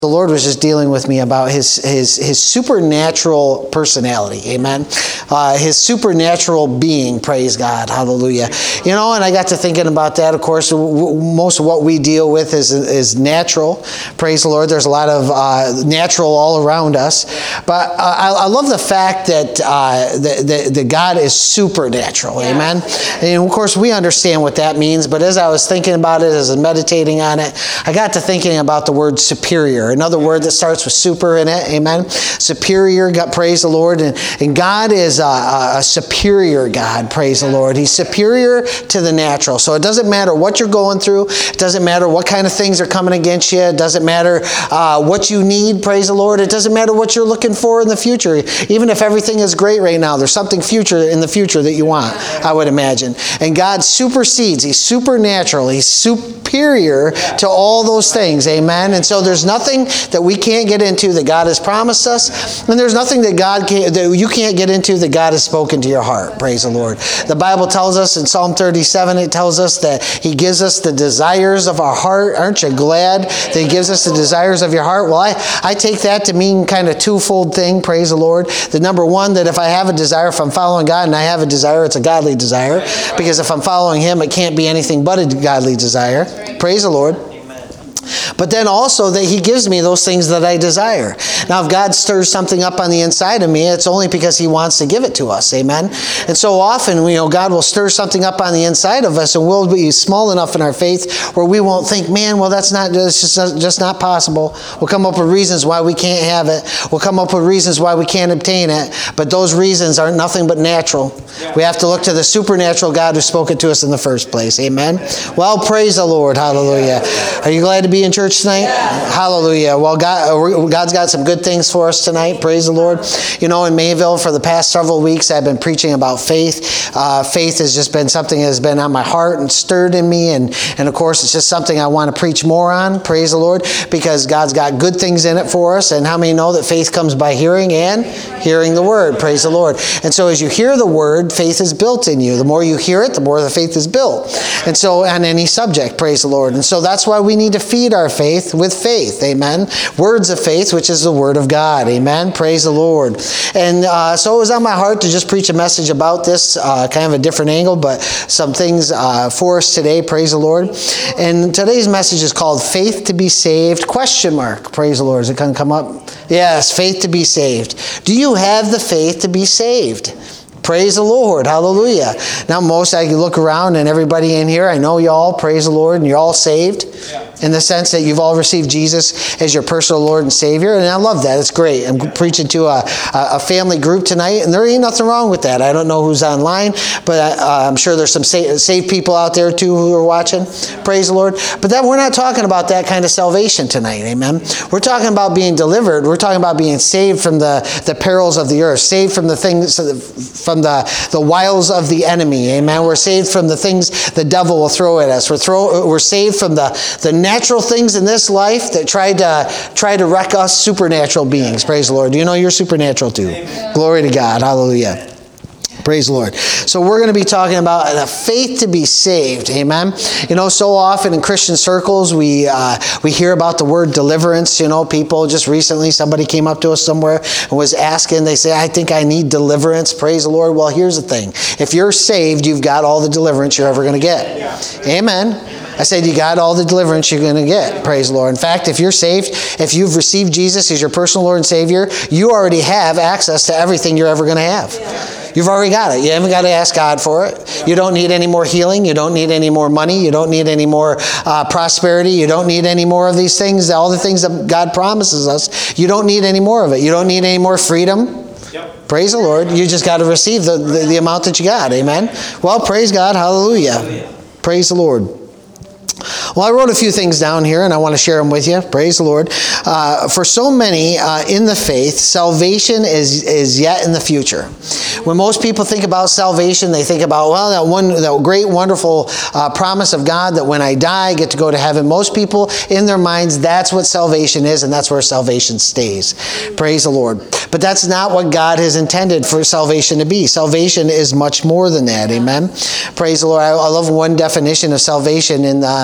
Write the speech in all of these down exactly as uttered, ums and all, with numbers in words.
The Lord was just dealing with me about his his his supernatural personality, amen. Uh, his supernatural being, praise God, hallelujah. You know, and I got to thinking about that. Of course, w- most of what we deal with is is natural, praise the Lord. There's a lot of uh, natural all around us, but uh, I, I love the fact that uh, the, the the God is supernatural, amen. And of course, we understand what that means. But as I was thinking about it, as I was meditating on it, I got to thinking about the word superior. Another word that starts with super in it, amen. Superior, God, praise the Lord. And, and God is a, a superior God, praise the Lord. He's superior to the natural. So it doesn't matter what you're going through. It doesn't matter what kind of things are coming against you. It doesn't matter uh, what you need, praise the Lord. It doesn't matter what you're looking for in the future. Even if everything is great right now, there's something future in the future that you want, I would imagine. And God supersedes. He's supernatural. He's superior to all those things, amen. And so there's nothing that we can't get into that God has promised us, and there's nothing that God can, that you can't get into that God has spoken to your heart. Praise the Lord. The Bible tells us in Psalm thirty-seven, it tells us that He gives us the desires of our heart. Aren't you glad that He gives us the desires of your heart? Well, I, I take that to mean kind of twofold thing. Praise the Lord. The number one, that if I have a desire, if I'm following God and I have a desire, it's a godly desire, because if I'm following Him, it can't be anything but a godly desire. Praise the Lord. But then also that He gives me those things that I desire. Now, if God stirs something up on the inside of me, it's only because He wants to give it to us. Amen? And so often, you know, God will stir something up on the inside of us, and we'll be small enough in our faith where we won't think, man, well, that's not, it's just, just not possible. We'll come up with reasons why we can't have it. We'll come up with reasons why we can't obtain it. But those reasons are nothing but natural. Yeah. We have to look to the supernatural God who spoke it to us in the first place. Amen? Well, praise the Lord. Hallelujah. Are you glad to be in church tonight? Yeah. Hallelujah. Well, God, God's got some good things for us tonight. Praise the Lord. You know, in Mayville for the past several weeks, I've been preaching about faith. Uh, faith has just been something that has been on my heart and stirred in me. And, and of course, it's just something I want to preach more on. Praise the Lord. Because God's got good things in it for us. And how many know that faith comes by hearing and hearing the word? Praise the Lord. And so as you hear the word, faith is built in you. The more you hear it, the more the faith is built. And so on any subject, praise the Lord. And so that's why we need to feed our faith with faith. Amen. Words of faith, which is the word of God. Amen. Praise the Lord. And uh, so it was on my heart to just preach a message about this, uh, kind of a different angle, but some things uh, for us today. Praise the Lord. And today's message is called Faith to be Saved, question mark. Praise the Lord. Is it going to come up? Yes, faith to be saved. Do you have the faith to be saved? Praise the Lord. Hallelujah. Now, most I can look around and everybody in here, I know you all, praise the Lord, and you're all saved. Yeah. In the sense that you've all received Jesus as your personal Lord and Savior. And I love that. It's great. I'm preaching to a, a family group tonight, and there ain't nothing wrong with that. I don't know who's online, but I, uh, I'm sure there's some sa- saved people out there too who are watching. Praise the Lord. But that we're not talking about that kind of salvation tonight. Amen. We're talking about being delivered. We're talking about being saved from the, the perils of the earth, saved from the things, from the, the wiles of the enemy. Amen. We're saved from the things the devil will throw at us. We're, throw, we're saved from the, the natural things in this life that try to try to wreck us supernatural beings. Praise the Lord. Do you know you're supernatural too? Amen. Glory to God. Hallelujah. Praise the Lord. So we're going to be talking about the faith to be saved. Amen. You know, so often in Christian circles, we uh, we hear about the word deliverance. You know, people just recently, somebody came up to us somewhere and was asking, they say, I think I need deliverance. Praise the Lord. Well, here's the thing. If you're saved, you've got all the deliverance you're ever going to get. Yeah. Amen. I said, you got all the deliverance you're going to get. Praise the Lord. In fact, if you're saved, if you've received Jesus as your personal Lord and Savior, you already have access to everything you're ever going to have. Yeah. You've already got it. You haven't got to ask God for it. You don't need any more healing. You don't need any more money. You don't need any more uh, prosperity. You don't need any more of these things, all the things that God promises us. You don't need any more of it. You don't need any more freedom. Yep. Praise the Lord. You just got to receive the, the, the amount that you got. Amen. Well, praise God. Hallelujah. Hallelujah. Praise the Lord. Well, I wrote a few things down here, and I want to share them with you. Praise the Lord. Uh, for so many uh, in the faith, salvation is, is yet in the future. When most people think about salvation, they think about, well, that one, that great, wonderful uh, promise of God that when I die, I get to go to heaven. Most people, in their minds, that's what salvation is, and that's where salvation stays. Praise the Lord. But that's not what God has intended for salvation to be. Salvation is much more than that. Amen. Praise the Lord. I, I love one definition of salvation in the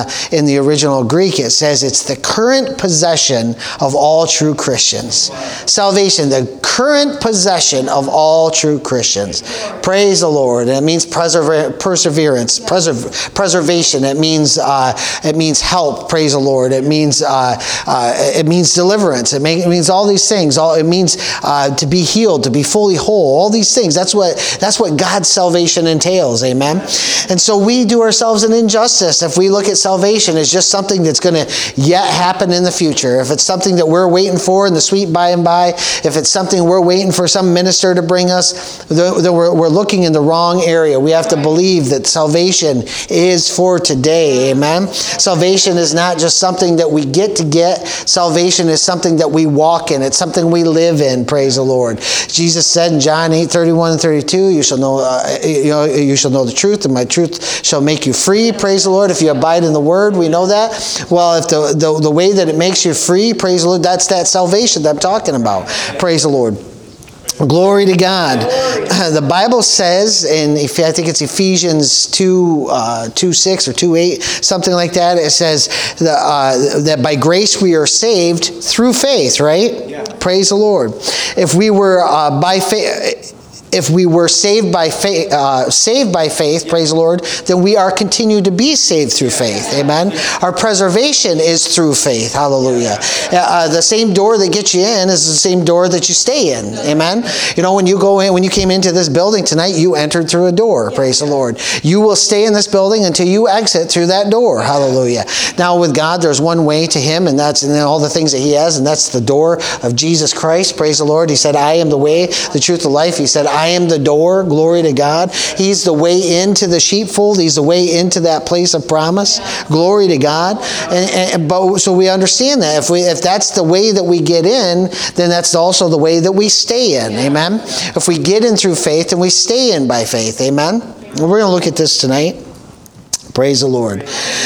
in the original Greek, it says it's the current possession of all true Christians. Salvation, the current possession of all true Christians. Praise the Lord. And it means preserver, perseverance, preserv, preservation. It means uh, it means help. Praise the Lord. It means uh, uh, it means deliverance. It, may, it means all these things. All it means uh, to be healed, to be fully whole. All these things. That's what that's what God's salvation entails. Amen. And so we do ourselves an injustice if we look at salvation as just something that's going to yet happen in the future. If it's something that we're waiting for in the sweet by and by, if it's something we're waiting for some minister to bring us, then we're, we're looking in the wrong area. We have to believe that salvation is for today. Amen. Salvation is not just something that we get to get. Salvation is something that we walk in. It's something we live in. Praise the Lord. Jesus said in John eight thirty-one and thirty-two, you shall know, uh, you know, you shall know the truth, and my truth shall make you free. Praise the Lord. If you abide in the word, we know that. Well, if the, the, the way that it makes you free, praise the Lord, that's that salvation that I'm talking about. Praise the Lord. Glory to God. The Bible says, in I think it's Ephesians two, uh, two six or two eight, something like that. It says that, uh, that by grace we are saved through faith, right? Yeah. Praise the Lord. If we were uh, by faith... If we were saved by faith, uh, saved by faith, praise the Lord, then we are continued to be saved through faith. Amen. Our preservation is through faith. Hallelujah. Uh, the same door that gets you in is the same door that you stay in. Amen. You know, when you go in, when you came into this building tonight, you entered through a door. Praise the Lord. You will stay in this building until you exit through that door. Hallelujah. Now with God, there's one way to Him, and that's and then all the things that He has, and that's the door of Jesus Christ. Praise the Lord. He said, "I am the way, the truth, the life." He said, "I am the door." Glory to God. He's the way into the sheepfold. He's the way into that place of promise. Glory to God. And, and but so we understand that if we if that's the way that we get in, then that's also the way that we stay in. Amen. If we get in through faith, then we stay in by faith. Amen. And we're going to look at this tonight. Praise the Lord.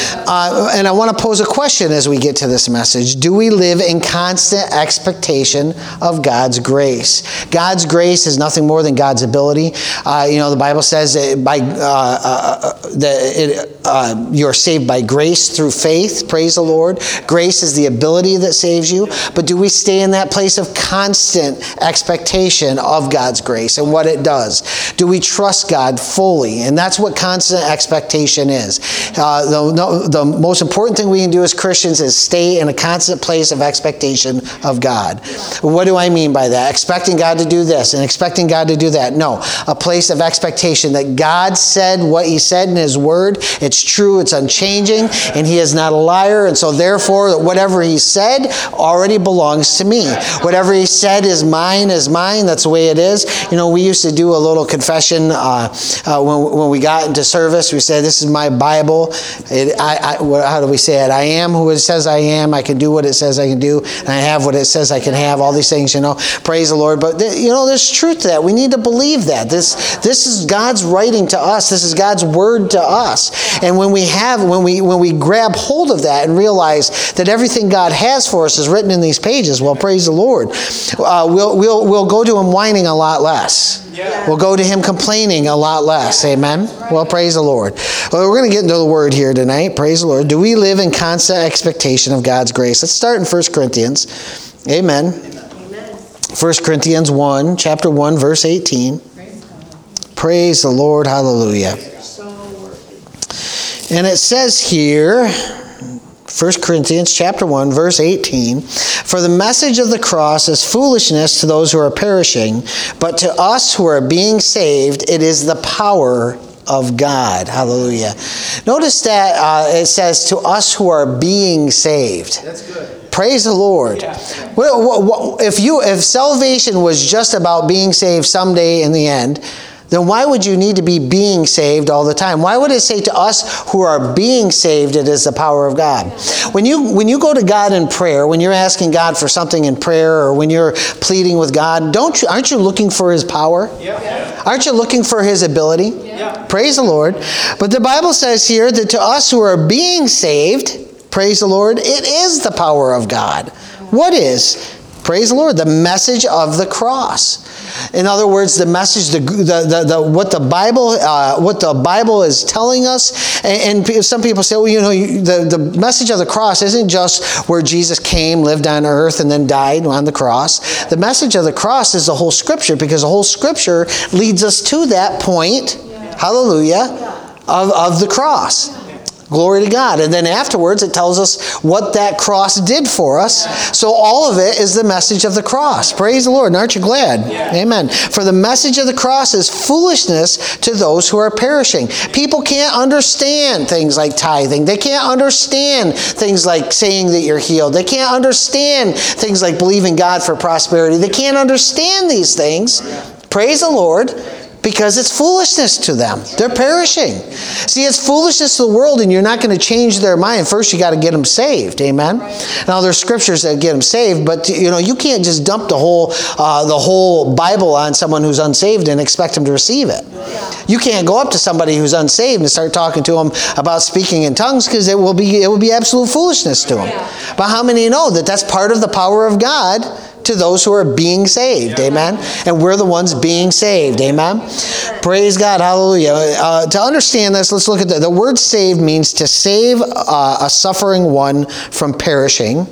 Uh, and I want to pose a question as we get to this message. Do we live in constant expectation of God's grace? God's grace is nothing more than God's ability. Uh, you know, the Bible says that by uh, uh, that it, uh, you're saved by grace through faith. Praise the Lord. Grace is the ability that saves you. But do we stay in that place of constant expectation of God's grace and what it does? Do we trust God fully? And that's what constant expectation is. Uh, the, no, the most important thing we can do as Christians is stay in a constant place of expectation of God. What do I mean by that? Expecting God to do this and expecting God to do that. No, a place of expectation that God said what He said in His Word. It's true, it's unchanging, and He is not a liar. And so therefore, whatever He said already belongs to me. Whatever He said is mine, is mine. That's the way it is. You know, we used to do a little confession uh, uh, when, when we got into service. We said, "This is my Bible. It, I, I, how do we say it? I am who it says I am. I can do what it says I can do. And I have what it says I can have." All these things, you know. Praise the Lord. But, you know, there's truth to that. We need to believe that. This this is God's writing to us. This is God's word to us. And when we have, when we when we grab hold of that and realize that everything God has for us is written in these pages, well, praise the Lord. Uh, we'll, we'll, we'll go to Him whining a lot less. Yeah. We'll go to Him complaining a lot less. Amen? Well, praise the Lord. Well, we're going to get into the Word here tonight. Praise the Lord. Do we live in constant expectation of God's grace? Let's start in First Corinthians. Amen. Amen. First Corinthians one, chapter one, verse eighteen. Praise the Lord. Hallelujah. And it says here, First Corinthians chapter one, verse eighteen, "For the message of the cross is foolishness to those who are perishing, but to us who are being saved, it is the power of God." Hallelujah. Notice that uh, it says, "to us who are being saved." That's good. Praise the Lord. Yeah. Well, if you if salvation was just about being saved someday in the end, then why would you need to be being saved all the time? Why would it say to us who are being saved, it is the power of God? When you when you go to God in prayer, when you're asking God for something in prayer, or when you're pleading with God, don't you aren't you looking for His power? Yeah. Aren't you looking for His ability? Yeah. Praise the Lord. But the Bible says here that to us who are being saved, praise the Lord, it is the power of God. What is? Praise the Lord, the message of the cross. In other words, the message, the, the, the, the what the Bible, uh, what the Bible is telling us, and, and some people say, well, you know, the, the message of the cross isn't just where Jesus came, lived on earth, and then died on the cross. The message of the cross is the whole Scripture, because the whole Scripture leads us to that point, hallelujah, of, of the cross. Glory to God. And then afterwards, it tells us what that cross did for us. So all of it is the message of the cross. Praise the Lord. And aren't you glad? Yeah. Amen. For the message of the cross is foolishness to those who are perishing. People can't understand things like tithing. They can't understand things like saying that you're healed. They can't understand things like believing God for prosperity. They can't understand these things. Praise the Lord. Because it's foolishness to them. They're perishing. See, it's foolishness to the world, and you're not going to change their mind. First, you got to get them saved. Amen. Right. Now, there's scriptures that get them saved, but you know you can't just dump the whole uh, the whole Bible on someone who's unsaved and expect them to receive it. Yeah. You can't go up to somebody who's unsaved and start talking to them about speaking in tongues, because it will be it will be absolute foolishness to them. Yeah. But how many know that that's part of the power of God to those who are being saved? Yeah. Amen. And we're the ones being saved. Amen. Praise God. Hallelujah. Uh, to understand this, let's look at the, the word saved means to save uh, a suffering one from perishing.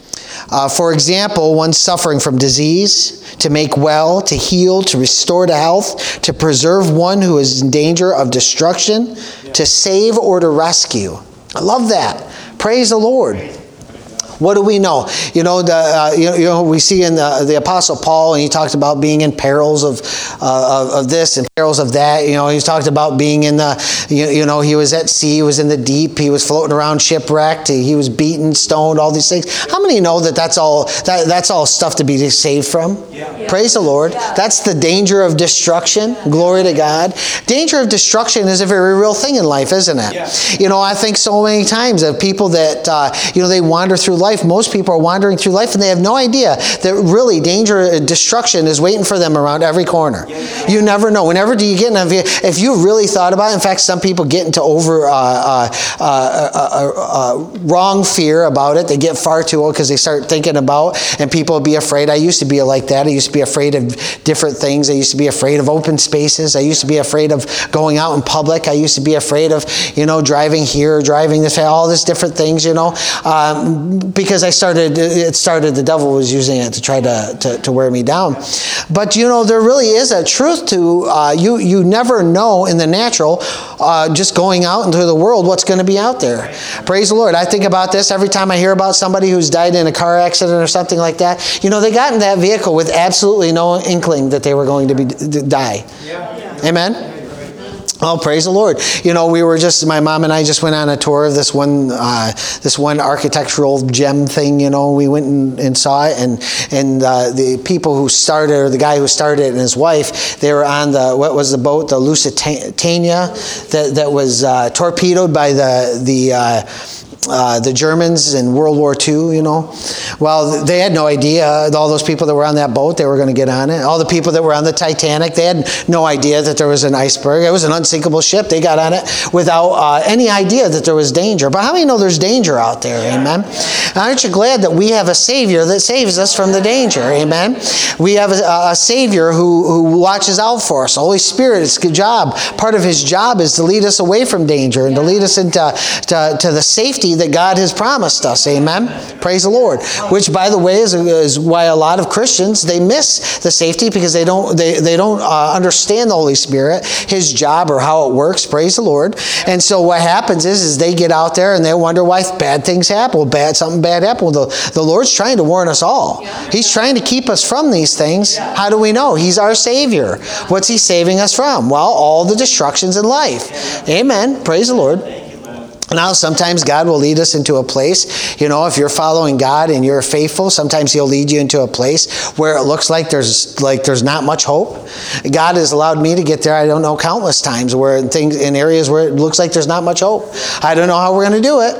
Uh, for example, one suffering from disease, to make well, to heal, to restore to health, to preserve one who is in danger of destruction, to save or to rescue. I love that. Praise the Lord. What do we know? You know, the, uh, you, you know, we see in the, the Apostle Paul, and he talked about being in perils of, uh, of, of this and perils of that. You know, he talked about being in the, you, you know, he was at sea, he was in the deep, he was floating around shipwrecked, he was beaten, stoned, all these things. How many know that that's all, that, that's all stuff to be saved from? Yeah. Yeah. Praise the Lord. Yeah. That's the danger of destruction. Yeah. Glory to God. Danger of destruction is a very real thing in life, isn't it? Yeah. You know, I think so many times of people that, uh, you know, they wander through life. Most people are wandering through life and they have no idea that really danger and destruction is waiting for them around every corner. You never know. Whenever do you get in, if you really thought about it, in fact, some people get into over uh, uh, uh, uh, uh, wrong fear about it. They get far too old because they start thinking about, and people be afraid. I used to be like that. I used to be afraid of different things. I used to be afraid of open spaces. I used to be afraid of going out in public. I used to be afraid of, you know, driving here, driving this, all these different things, you know, um, because I started, it started, the devil was using it to try to, to, to wear me down. But, you know, there really is a truth to, uh, you, you never know in the natural, uh, just going out into the world, what's going to be out there. Praise the Lord. I think about this every time I hear about somebody who's died in a car accident or something like that. You know, they got in that vehicle with absolutely no inkling that they were going to be to die. Yeah. Amen. Oh, praise the Lord. You know, we were just, my mom and I just went on a tour of this one uh, this one architectural gem thing, you know. We went and, and saw it, and and uh, the people who started, or the guy who started it and his wife, they were on the, what was the boat, the Lusitania, that, that was uh, torpedoed by the, the uh, Uh, the Germans in World War Two, you know. Well, they had no idea. All those people that were on that boat, they were going to get on it. All the people that were on the Titanic, they had no idea that there was an iceberg. It was an unsinkable ship. They got on it without uh, any idea that there was danger. But how many know there's danger out there? Amen. Aren't you glad that we have a Savior that saves us from the danger? Amen. We have a, a Savior who, who watches out for us. The Holy Spirit, it's a job. Part of His job is to lead us away from danger and to lead us into to, to the safety that God has promised us. Amen. Praise the Lord. Which, by the way, is, is why a lot of Christians, they miss the safety, because they don't they, they don't uh, understand the Holy Spirit, His job, or how it works. Praise the Lord. And so what happens is, is they get out there and they wonder why bad things happen. Well, bad something bad happened. Well, the, the Lord's trying to warn us all. He's trying to keep us from these things. How do we know? He's our Savior. What's He saving us from? Well, all the destructions in life. Amen. Praise the Lord. Now, sometimes God will lead us into a place, you know, if you're following God and you're faithful, sometimes He'll lead you into a place where it looks like there's like there's not much hope. God has allowed me to get there, I don't know, countless times, where in things in areas where it looks like there's not much hope. I don't know how we're going to do it.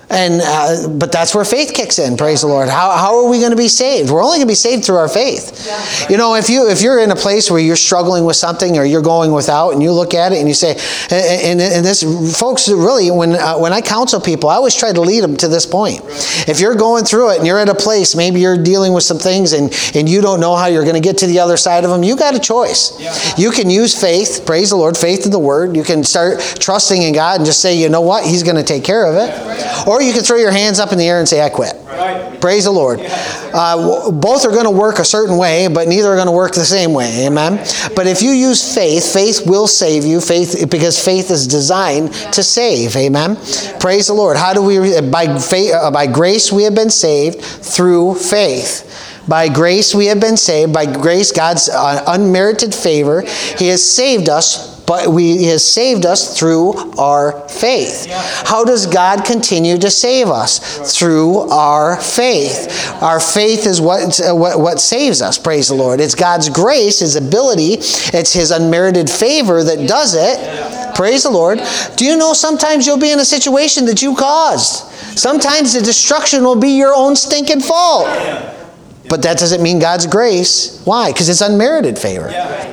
And uh, but that's where faith kicks in. Praise the Lord. How, how are we going to be saved? We're only going to be saved through our faith. Yeah. You know, if you if you're in a place where you're struggling with something or you're going without, and you look at it and you say, and, and, and this, folks, really, when uh, when I counsel people, I always try to lead them to this point. Right. If you're going through it and you're at a place, maybe you're dealing with some things, and and you don't know how you're going to get to the other side of them, you got a choice. Yeah. You can use faith. Praise the Lord. Faith in the Word. You can start trusting in God and just say, you know what, He's going to take care of it. Yeah. Or you can throw your hands up in the air and say, I quit. Right. Praise the Lord. Uh, both are going to work a certain way, but neither are going to work the same way. Amen? But if you use faith, faith will save you, faith, because faith is designed to save. Amen? Praise the Lord. How do we, by faith, uh, by grace we have been saved through faith. By grace we have been saved. By grace, God's uh, unmerited favor, He has saved us. But we, He has saved us through our faith. How does God continue to save us? Through our faith. Our faith is what, what, what saves us, praise the Lord. It's God's grace, His ability, it's His unmerited favor that does it. Praise the Lord. Do you know sometimes you'll be in a situation that you caused? Sometimes the destruction will be your own stinking fault. But that doesn't mean God's grace. Why? Because it's unmerited favor.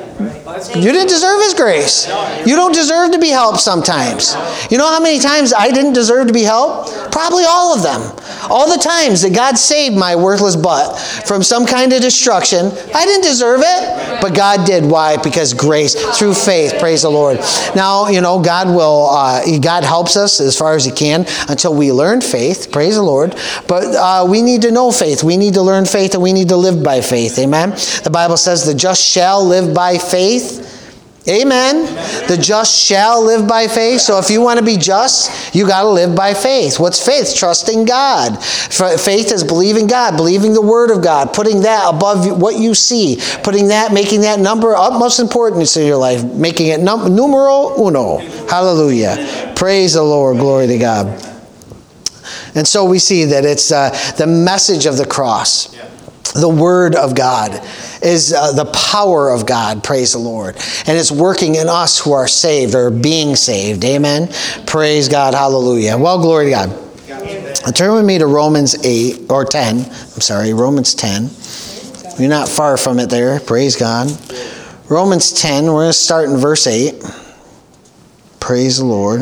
You didn't deserve His grace. You don't deserve to be helped sometimes. You know how many times I didn't deserve to be helped? Probably all of them. All the times that God saved my worthless butt from some kind of destruction, I didn't deserve it, but God did. Why? Because grace, through faith, praise the Lord. Now, you know, God will, uh, God helps us as far as He can until we learn faith, praise the Lord. But uh, we need to know faith. We need to learn faith, and we need to live by faith. Amen? The Bible says the just shall live by faith. Amen. The just shall live by faith. So if you want to be just, you got to live by faith. What's faith? Trusting God. Faith is believing God, believing the Word of God, putting that above what you see, putting that, making that number utmost importance in your life, making it num- numero uno. Hallelujah. Praise the Lord. Glory to God. And so we see that it's uh, the message of the cross. The Word of God is uh, the power of God, praise the Lord. And it's working in us who are saved or being saved. Amen. Praise God. Hallelujah. Well, glory to God. Turn with me to Romans eight or ten. I'm sorry, Romans ten. You're not far from it there. Praise God. Romans ten, we're going to start in verse eight. Praise the Lord.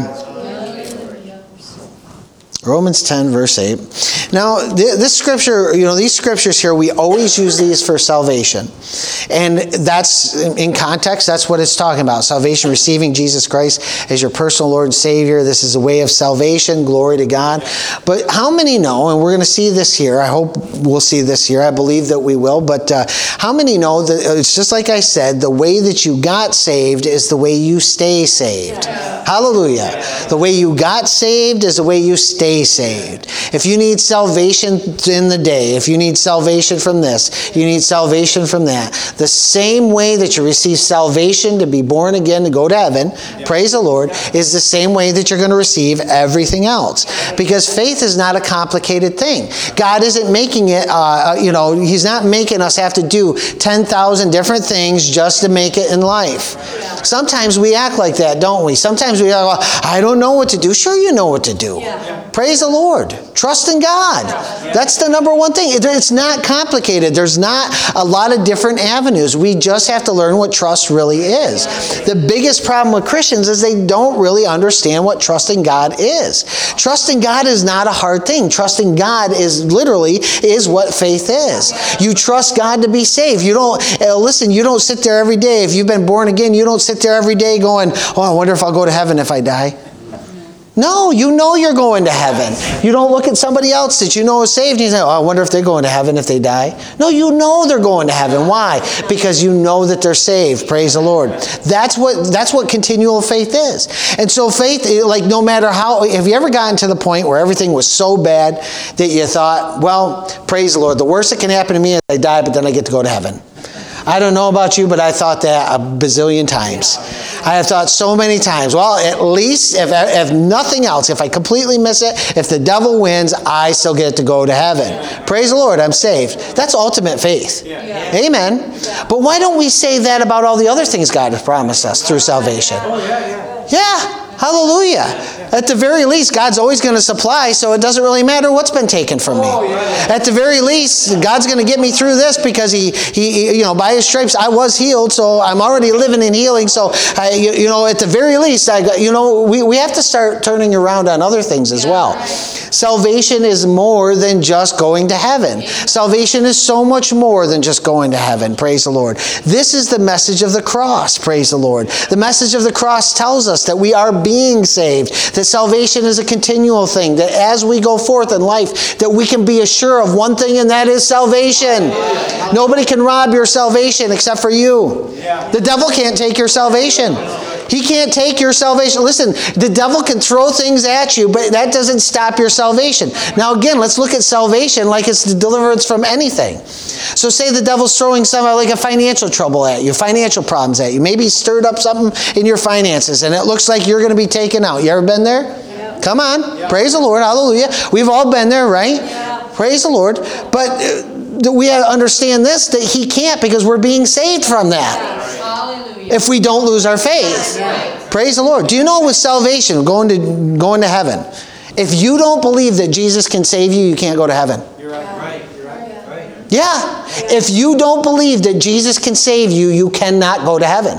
Romans ten, verse eight. Now, this scripture, you know, these scriptures here, we always use these for salvation. And that's, in context, that's what it's talking about. Salvation, receiving Jesus Christ as your personal Lord and Savior. This is a way of salvation. Glory to God. But how many know, and we're going to see this here, I hope we'll see this here, I believe that we will, but uh, how many know that it's just like I said, the way that you got saved is the way you stay saved. Hallelujah. The way you got saved is the way you stay saved. If you need salvation in the day, if you need salvation from this, you need salvation from that, the same way that you receive salvation to be born again to go to heaven, yep. Praise the Lord, is the same way that you're going to receive everything else. Because faith is not a complicated thing. God isn't making it, uh, you know, He's not making us have to do ten thousand different things just to make it in life. Sometimes we act like that, don't we? Sometimes we are, well, I don't know what to do. Sure, you know what to do. Yeah. Praise the Lord. Trust in God. That's the number one thing. It's not complicated. There's not a lot of different avenues. We just have to learn what trust really is. The biggest problem with Christians is they don't really understand what trusting God is. Trusting God is not a hard thing. Trusting God is literally is what faith is. You trust God to be saved. You don't, uh, listen, you don't sit there every day. If you've been born again, you don't sit there every day going, oh, I wonder if I'll go to heaven if I die. No, you know you're going to heaven. You don't look at somebody else that you know is saved and you say, oh, I wonder if they're going to heaven if they die. No, you know they're going to heaven. Why? Because you know that they're saved. Praise the Lord. That's what that's what continual faith is. And so faith, like no matter how, have you ever gotten to the point where everything was so bad that you thought, well, praise the Lord, the worst that can happen to me is I die, but then I get to go to heaven. I don't know about you, but I thought that a bazillion times. I have thought so many times, well, at least, if, if nothing else, if I completely miss it, if the devil wins, I still get to go to heaven. Praise the Lord, I'm saved. That's ultimate faith. Yeah. Amen. But why don't we say that about all the other things God has promised us through salvation? Yeah. Hallelujah. At the very least, God's always going to supply, so it doesn't really matter what's been taken from me. At the very least, God's going to get me through this because he, he, you know, by His stripes I was healed, so I'm already living in healing. So, I, you, you know, at the very least, I, you know, we, we have to start turning around on other things as well. Salvation is more than just going to heaven. Salvation is so much more than just going to heaven. Praise the Lord. This is the message of the cross. Praise the Lord. The message of the cross tells us that we are being saved, that salvation is a continual thing, that as we go forth in life, that we can be assured of one thing, and that is salvation. Nobody can rob your salvation except for you. The devil can't take your salvation. He can't take your salvation. Listen, the devil can throw things at you, but that doesn't stop your salvation. Now again, let's look at salvation like it's the deliverance from anything. So say the devil's throwing some like a financial trouble at you, financial problems at you. Maybe he stirred up something in your finances and it looks like you're going to be taken out. You ever been there? Yeah. Come on. Yeah. Praise the Lord. Hallelujah. We've all been there, right? Yeah. Praise the Lord. But uh, we understand this, that he can't, because we're being saved from that. If we don't lose our faith. Right. Praise the Lord. Do you know with salvation, going to going to heaven, if you don't believe that Jesus can save you, you can't go to heaven. You're right. Right. You're right. Right. Yeah. If you don't believe that Jesus can save you, you cannot go to heaven.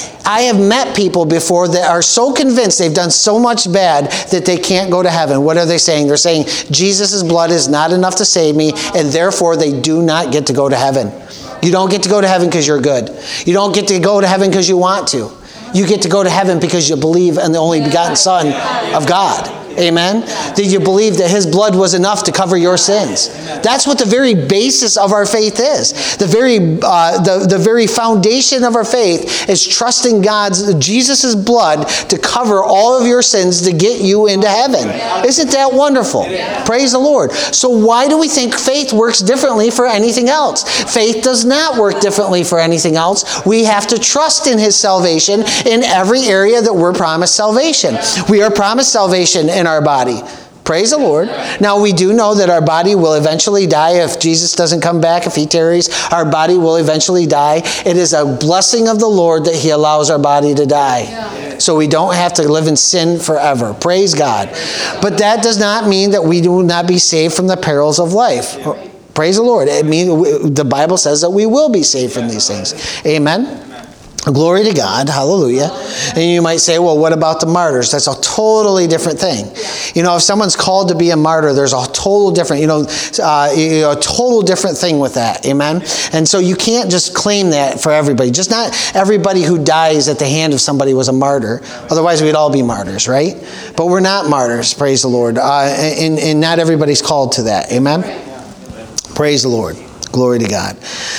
I have met people before that are so convinced they've done so much bad that they can't go to heaven. What are they saying? They're saying Jesus' blood is not enough to save me, and therefore they do not get to go to heaven. You don't get to go to heaven because you're good. You don't get to go to heaven because you want to. You get to go to heaven because you believe in the only begotten Son of God. Amen? That you believe that His blood was enough to cover your sins. That's what the very basis of our faith is. The very uh, the, the very foundation of our faith is trusting God's, Jesus' blood to cover all of your sins to get you into heaven. Isn't that wonderful? Praise the Lord. So why do we think faith works differently for anything else? Faith does not work differently for anything else. We have to trust in His salvation in every area that we're promised salvation. We are promised salvation in our body. Praise the Lord. Now we do know that our body will eventually die if Jesus doesn't come back, if He tarries. Our body will eventually die. It is a blessing of the Lord that He allows our body to die. Yeah. So we don't have to live in sin forever. Praise God. But that does not mean that we do not be saved from the perils of life. Praise the Lord. It means the Bible says that we will be saved from these things. Amen. Glory to God. Hallelujah. And you might say, well, what about the martyrs? That's a totally different thing. You know, if someone's called to be a martyr, there's a total different, you know, uh, you know, a total different thing with that. Amen. And so you can't just claim that for everybody. Just not everybody who dies at the hand of somebody was a martyr. Otherwise, we'd all be martyrs, right? But we're not martyrs, praise the Lord. Uh, and, and not everybody's called to that. Amen. Praise the Lord. Glory to God.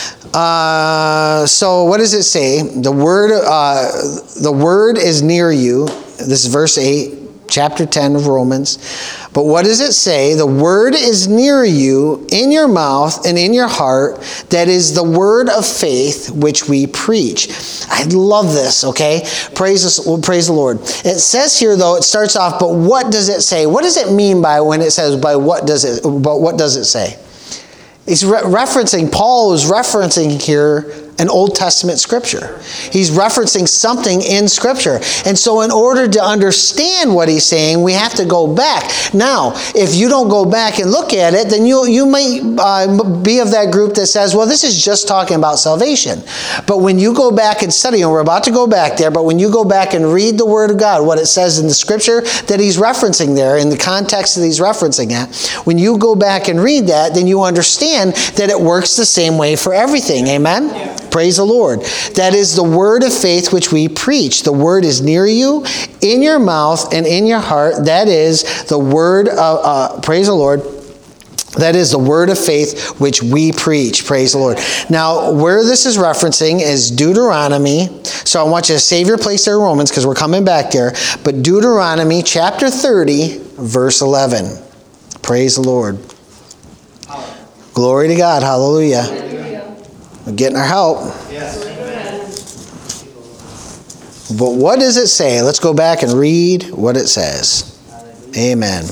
Uh, so what does it say? The word, uh, the word is near you. This is verse eight, chapter ten of Romans. But what does it say? The word is near you, in your mouth and in your heart. That is the word of faith which we preach. I love this. Okay, praise this, well, praise the Lord. It says here though, it starts off. But what does it say? What does it mean by when it says by what does it? But what does it say? He's re- referencing, Paul is referencing here an Old Testament scripture. He's referencing something in scripture. And so in order to understand what he's saying, we have to go back. Now, if you don't go back and look at it, then you, you might uh, be of that group that says, well, this is just talking about salvation. But when you go back and study, and we're about to go back there, but when you go back and read the Word of God, what it says in the scripture that he's referencing there, in the context that he's referencing at, when you go back and read that, then you understand that it works the same way for everything. Amen? Yeah. Praise the Lord. That is the word of faith which we preach. The word is near you, in your mouth and in your heart. That is the word of, uh, praise the Lord. That is the word of faith which we preach. Praise the Lord. Now, where this is referencing is Deuteronomy. So I want you to save your place there in Romans because we're coming back there. But Deuteronomy chapter thirty, verse eleven. Praise the Lord. Glory to God. Hallelujah. We're getting our help. Yes. But what does it say? Let's go back and read what it says. Amen.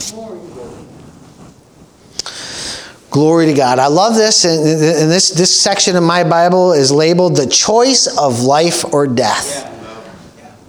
Glory to God. I love this. And this, this section of my Bible is labeled the choice of life or death.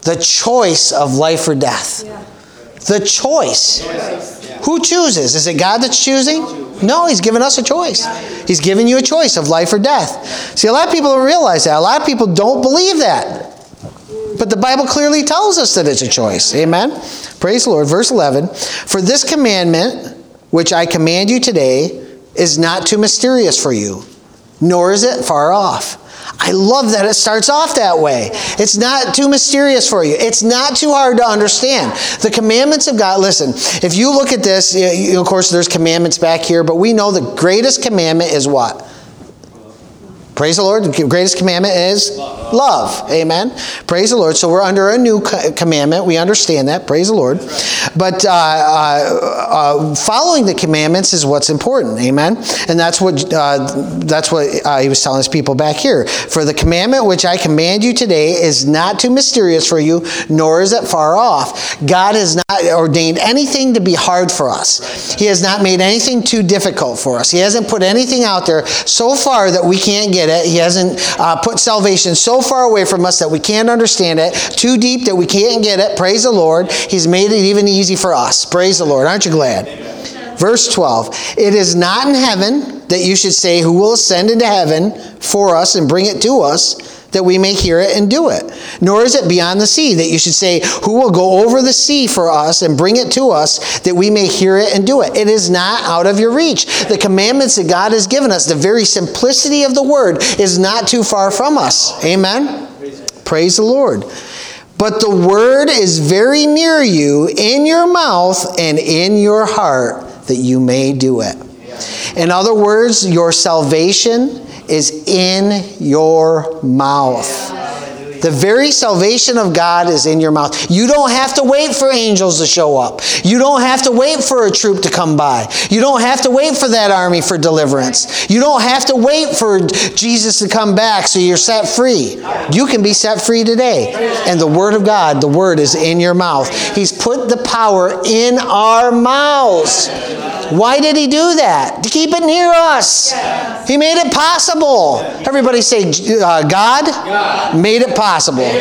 The choice of life or death. The choice. Who chooses? Is it God that's choosing? No, He's given us a choice. He's given you a choice of life or death. See, a lot of people don't realize that. A lot of people don't believe that. But the Bible clearly tells us that it's a choice. Amen? Praise the Lord. Verse eleven. For this commandment, which I command you today, is not too mysterious for you, nor is it far off. I love that it starts off that way. It's not too mysterious for you. It's not too hard to understand. The commandments of God, listen, if you look at this, you know, of course there's commandments back here, but we know the greatest commandment is what? Praise the Lord. The greatest commandment is love. love. Amen. Praise the Lord. So we're under a new commandment. We understand that. Praise the Lord. But uh, uh, uh, following the commandments is what's important. Amen. And that's what uh, that's what uh, he was telling his people back here. For the commandment which I command you today is not too mysterious for you, nor is it far off. God has not ordained anything to be hard for us. He has not made anything too difficult for us. He hasn't put anything out there so far that we can't get it. He hasn't uh, put salvation so far away from us that we can't understand it, too deep that we can't get it. Praise the Lord. He's made it even easy for us. Praise the Lord. Aren't you glad? Amen. Verse twelve. It is not in heaven that you should say, who will ascend into heaven for us and bring it to us, that we may hear it and do it. Nor is it beyond the sea that you should say, who will go over the sea for us and bring it to us, that we may hear it and do it. It is not out of your reach. The commandments that God has given us, the very simplicity of the word, is not too far from us. Amen? Praise the Lord. But the word is very near you, in your mouth and in your heart, that you may do it. In other words, your salvation is in your mouth. The very salvation of God is in your mouth. You don't have to wait for angels to show up. You don't have to wait for a troop to come by. You don't have to wait for that army for deliverance. You don't have to wait for Jesus to come back so you're set free. You can be set free today. And the Word of God, the Word is in your mouth. He's put the power in our mouths. Why did He do that? To keep it near us. He made it possible. Everybody say, uh, God, God made it possible.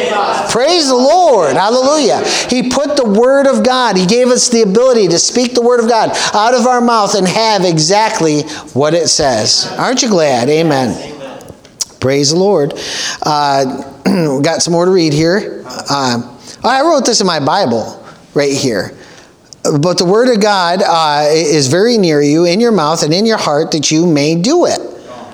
Praise the Lord. Hallelujah. He put the Word of God. He gave us the ability to speak the Word of God out of our mouth and have exactly what it says. Aren't you glad? Amen. Praise the Lord. Uh, we got some more to read here. Uh, I wrote this in my Bible right here. But the Word of God uh, is very near you, in your mouth and in your heart, that you may do it.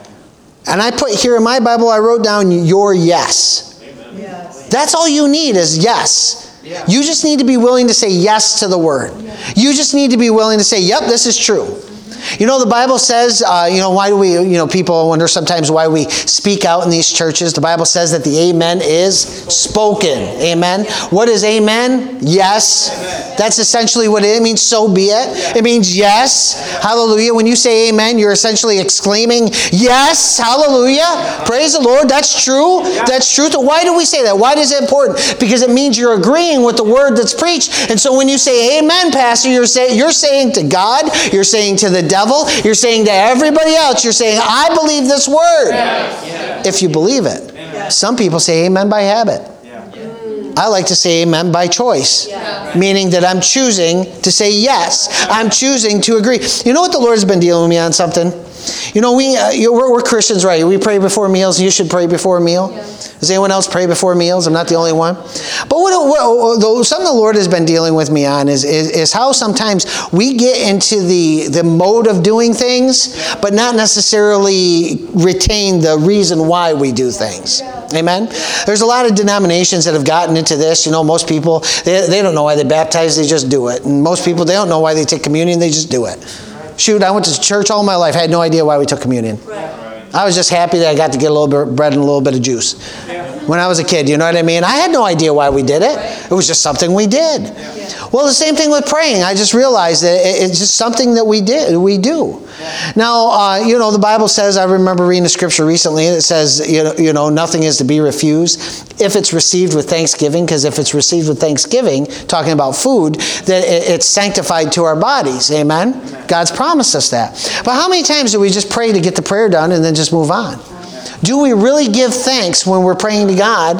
And I put here in my Bible, I wrote down your yes. Yes. That's all you need is yes. Yeah. You just need to be willing to say yes to the Word. Yeah. You just need to be willing to say, yep, this is true. You know, the Bible says, uh, you know, why do we, you know, people wonder sometimes why we speak out in these churches. The Bible says that the amen is spoken. Amen. What is amen? Yes. Amen. That's essentially what it means. So be it. It means yes. Hallelujah. When you say amen, you're essentially exclaiming, yes. Hallelujah. Praise the Lord. That's true. That's true. So why do we say that? Why is it important? Because it means you're agreeing with the word that's preached. And so when you say amen, Pastor, you're, say, you're saying to God, you're saying to the devil, you're saying to everybody else, you're saying, I believe this word. Yes. If you believe it. Amen. Some people say amen by habit. Yeah. I like to say amen by choice. Yeah. Meaning that I'm choosing to say yes. I'm choosing to agree. You know what the Lord has been dealing with me on something? You know, we, uh, you, we're, we're Christians, right? We pray before meals. You should pray before a meal. Yeah. Does anyone else pray before meals? I'm not the only one. But what, what, something the Lord has been dealing with me on is, is, is how sometimes we get into the, the mode of doing things, but not necessarily retain the reason why we do things. Amen? There's a lot of denominations that have gotten into this. You know, most people, they, they don't know why they baptize, they just do it. And most people, they don't know why they take communion, they just do it. Shoot, I went to church all my life. I had no idea why we took communion. I was just happy that I got to get a little bit of bread and a little bit of juice. When I was a kid, you know what I mean? I had no idea why we did it. It was just something we did. Well, the same thing with praying. I just realized that it's just something that we did, we do. Now, uh, you know, the Bible says, I remember reading the scripture recently, it says, you know, you know, nothing is to be refused if it's received with thanksgiving, because if it's received with thanksgiving, talking about food, that it's sanctified to our bodies. Amen? Amen. God's promised us that. But how many times do we just pray to get the prayer done and then just move on? Do we really give thanks when we're praying to God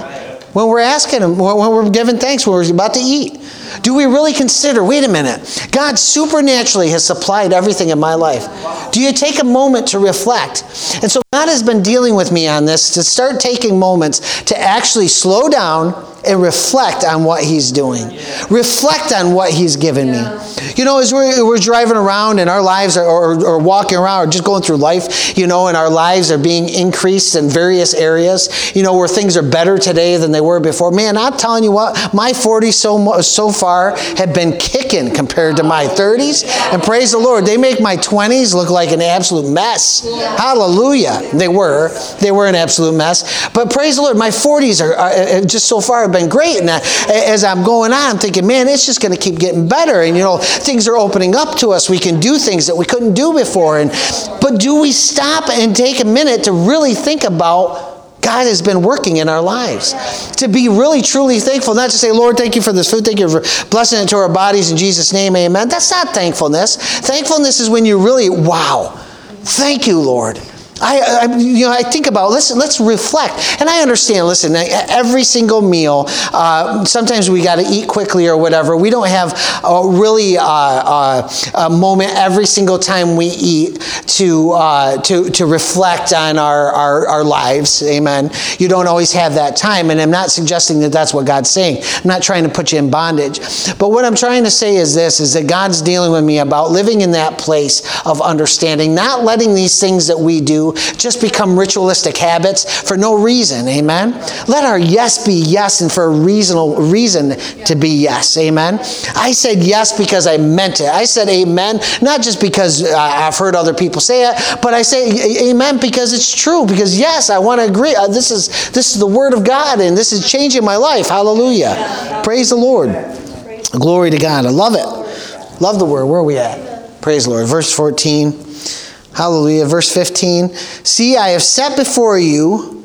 When we're asking Him, when we're giving thanks, when we're about to eat? Do we really consider, wait a minute, God supernaturally has supplied everything in my life? Do you take a moment to reflect? And so God has been dealing with me on this, to start taking moments to actually slow down and reflect on what He's doing. Reflect on what He's given me. You know, as we're, we're driving around and our lives are, or, or walking around or just going through life, you know, and our lives are being increased in various areas, you know, where things are better today than they were before. Man, I'm telling you what, my forties so, so far have been kicking compared to my thirties. And praise the Lord, they make my twenties look like an absolute mess. Hallelujah. They were. They were an absolute mess. But praise the Lord, my forties are, are just so far been great, and I, as I'm going on, I'm thinking, man, it's just going to keep getting better, and you know, things are opening up to us. We can do things that we couldn't do before, and but do we stop and take a minute to really think about God has been working in our lives? To be really, truly thankful, not to say, Lord, thank you for this food, thank you for blessing it to our bodies in Jesus' name, amen. That's not thankfulness. Thankfulness is when you really, wow, thank you, Lord. I, I, you know, I think about, listen, let's reflect. And I understand, listen, every single meal, uh, sometimes we got to eat quickly or whatever. We don't have a really uh, uh, a moment every single time we eat to uh, to, to reflect on our, our, our lives. Amen. You don't always have that time. And I'm not suggesting that that's what God's saying. I'm not trying to put you in bondage. But what I'm trying to say is this, is that God's dealing with me about living in that place of understanding, not letting these things that we do just become ritualistic habits for no reason. Amen. Let our yes be yes, and for a reasonable reason to be yes. Amen. I said yes because I meant it. I said amen, not just because uh, I've heard other people say it, but I say amen because it's true. Because yes, I want to agree. Uh, this is this is the Word of God, and this is changing my life. Hallelujah. Praise the Lord. Glory to God. I love it. Love the Word. Where are we at? Praise the Lord. Verse fourteen. Hallelujah. Verse fifteen. See, I have set before you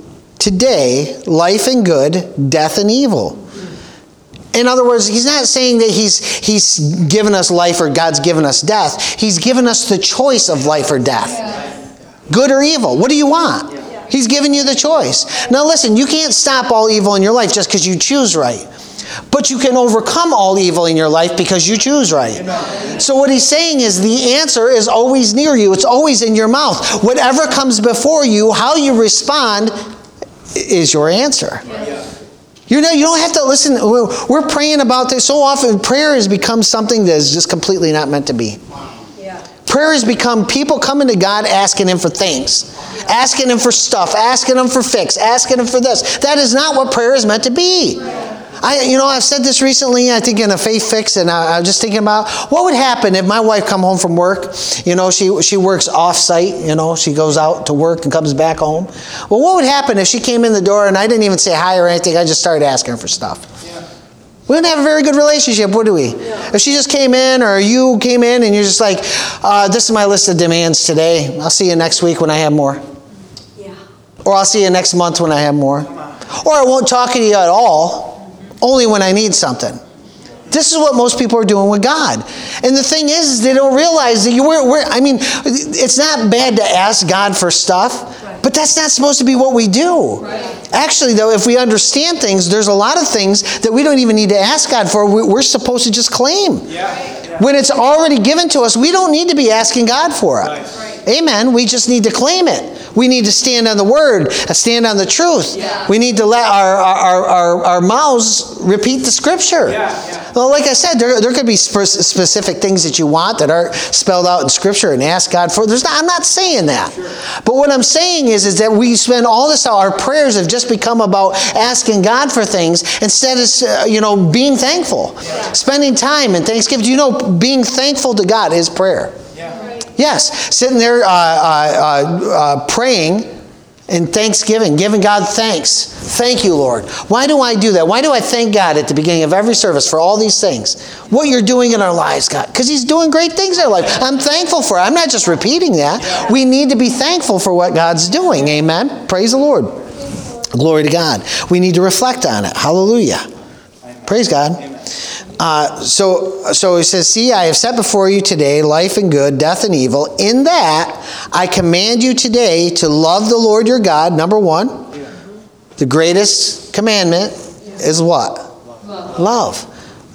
today life and good, death and evil. In other words, he's not saying that he's he's given us life or God's given us death. He's given us the choice of life or death. Good or evil. What do you want? He's given you the choice. Now listen, you can't stop all evil in your life just because you choose right. But you can overcome all evil in your life because you choose right. So what he's saying is the answer is always near you. It's always in your mouth. Whatever comes before you, how you respond is your answer. You know, you don't have to listen. We're praying about this. So often prayer has become something that is just completely not meant to be. Prayer has become people coming to God asking Him for things. Asking Him for stuff. Asking Him for fix. Asking Him for this. That is not what prayer is meant to be. I, you know, I've said this recently, I think in a faith fix, and I, I was just thinking about what would happen if my wife come home from work. You know, she she works off-site, you know, she goes out to work and comes back home. Well, what would happen if she came in the door and I didn't even say hi or anything, I just started asking her for stuff? Yeah. We wouldn't have a very good relationship, would we? Yeah. If she just came in or you came in and you're just like, uh, this is my list of demands today. I'll see you next week when I have more. Yeah. Or I'll see you next month when I have more. Or I won't talk to you at all. Only when I need something. This is what most people are doing with God. And the thing is, is they don't realize that you were, I mean, it's not bad to ask God for stuff, but that's not supposed to be what we do. Right. Actually, though, if we understand things, there's a lot of things that we don't even need to ask God for. We're supposed to just claim. Yeah. When it's already given to us, we don't need to be asking God for it. Right. Amen. We just need to claim it. We need to stand on the Word, stand on the truth. Yeah. We need to let our, our, our, our mouths repeat the Scripture. Yeah, yeah. Well, like I said, there, there could be specific things that you want that are spelled out in Scripture and ask God for. There's not, I'm not saying that. Sure. But what I'm saying is, is that we spend all this, our prayers have just become about asking God for things instead of, uh, you know, being thankful. Yeah. Spending time in Thanksgiving. Do you know being thankful to God is prayer? Yes, sitting there uh, uh, uh, uh, praying in thanksgiving, giving God thanks. Thank you, Lord. Why do I do that? Why do I thank God at the beginning of every service for all these things? What you're doing in our lives, God. Because He's doing great things in our life. I'm thankful for it. I'm not just repeating that. We need to be thankful for what God's doing. Amen. Praise the Lord. Glory to God. We need to reflect on it. Hallelujah. Praise God. Uh, so, so he says, see, I have set before you today life and good, death and evil. In that, I command you today to love the Lord your God, number one. The greatest commandment is what? Love. Love.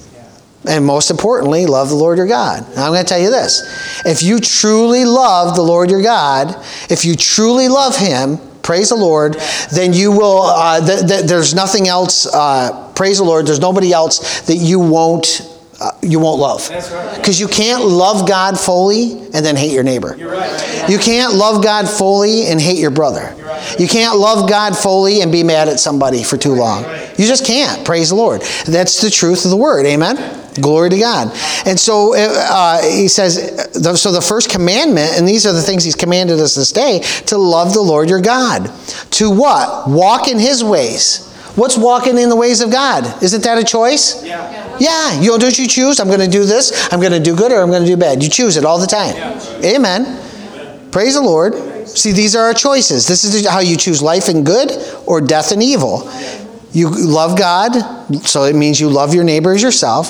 And most importantly, love the Lord your God. Now I'm going to tell you this. If you truly love the Lord your God, if you truly love Him, praise the Lord, then you will, uh, th- th- there's nothing else, uh, praise the Lord, there's nobody else that you won't Uh, you won't love. That's right. Because you can't love God fully and then hate your neighbor. You're right. You can't love God fully and hate your brother. You're right. You can't love God fully and be mad at somebody for too long. Right. You just can't. Praise the Lord. That's the truth of the word. Amen? Glory to God. And so uh, he says, so the first commandment, and these are the things he's commanded us this day, to love the Lord your God. To what? Walk in His ways. What's walking in the ways of God? Isn't that a choice? Yeah. Yeah, you know, don't you choose? I'm going to do this. I'm going to do good or I'm going to do bad. You choose it all the time. Yeah. Amen. Amen. Praise the Lord. See, these are our choices. This is how you choose life and good or death and evil. You love God, so it means you love your neighbor as yourself.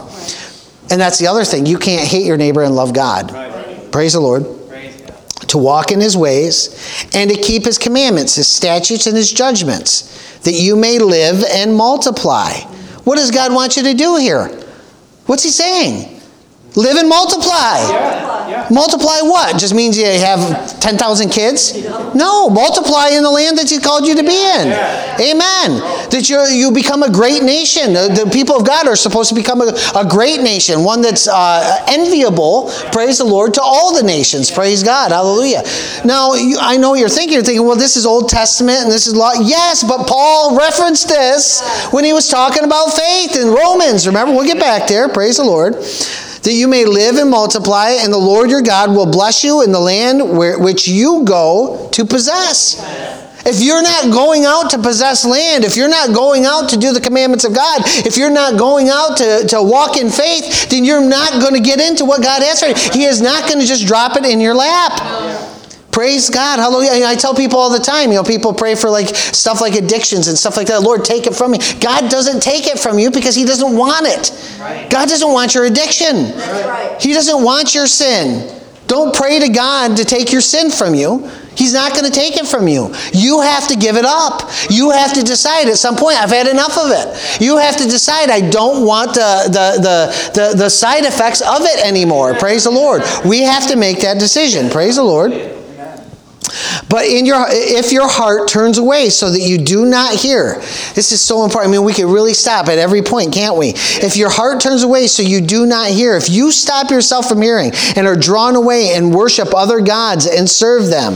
And that's the other thing. You can't hate your neighbor and love God. Right. Praise the Lord. Praise God. To walk in His ways and to keep His commandments, His statutes, and His judgments, that you may live and multiply. What does God want you to do here? What's He saying? Live and multiply. Yeah. Yeah. Multiply what? Just means you have ten thousand kids? No, multiply in the land that He called you to be in. Yeah. Amen. That you you become a great nation. The, the people of God are supposed to become a, a great nation, one that's uh, enviable, praise the Lord, to all the nations. Praise God. Hallelujah. Now, you, I know you're thinking, you're thinking, well, this is Old Testament and this is law. Yes, but Paul referenced this when he was talking about faith in Romans. Remember, we'll get back there. Praise the Lord. That you may live and multiply, and the Lord your God will bless you in the land where, which you go to possess. If you're not going out to possess land, if you're not going out to do the commandments of God, if you're not going out to, to walk in faith, then you're not going to get into what God has for you. He is not going to just drop it in your lap. Praise God. Hallelujah. I tell people all the time, you know, people pray for like stuff like addictions and stuff like that. Lord, take it from me. God doesn't take it from you because He doesn't want it. Right. God doesn't want your addiction. That's right. He doesn't want your sin. Don't pray to God to take your sin from you. He's not going to take it from you. You have to give it up. You have to decide at some point, I've had enough of it. You have to decide, I don't want the, the, the, the, the side effects of it anymore. Praise the Lord. We have to make that decision. Praise the Lord. But in your, if your heart turns away so that you do not hear, this is so important. I mean, we could really stop at every point, can't we? If your heart turns away so you do not hear, if you stop yourself from hearing and are drawn away and worship other gods and serve them.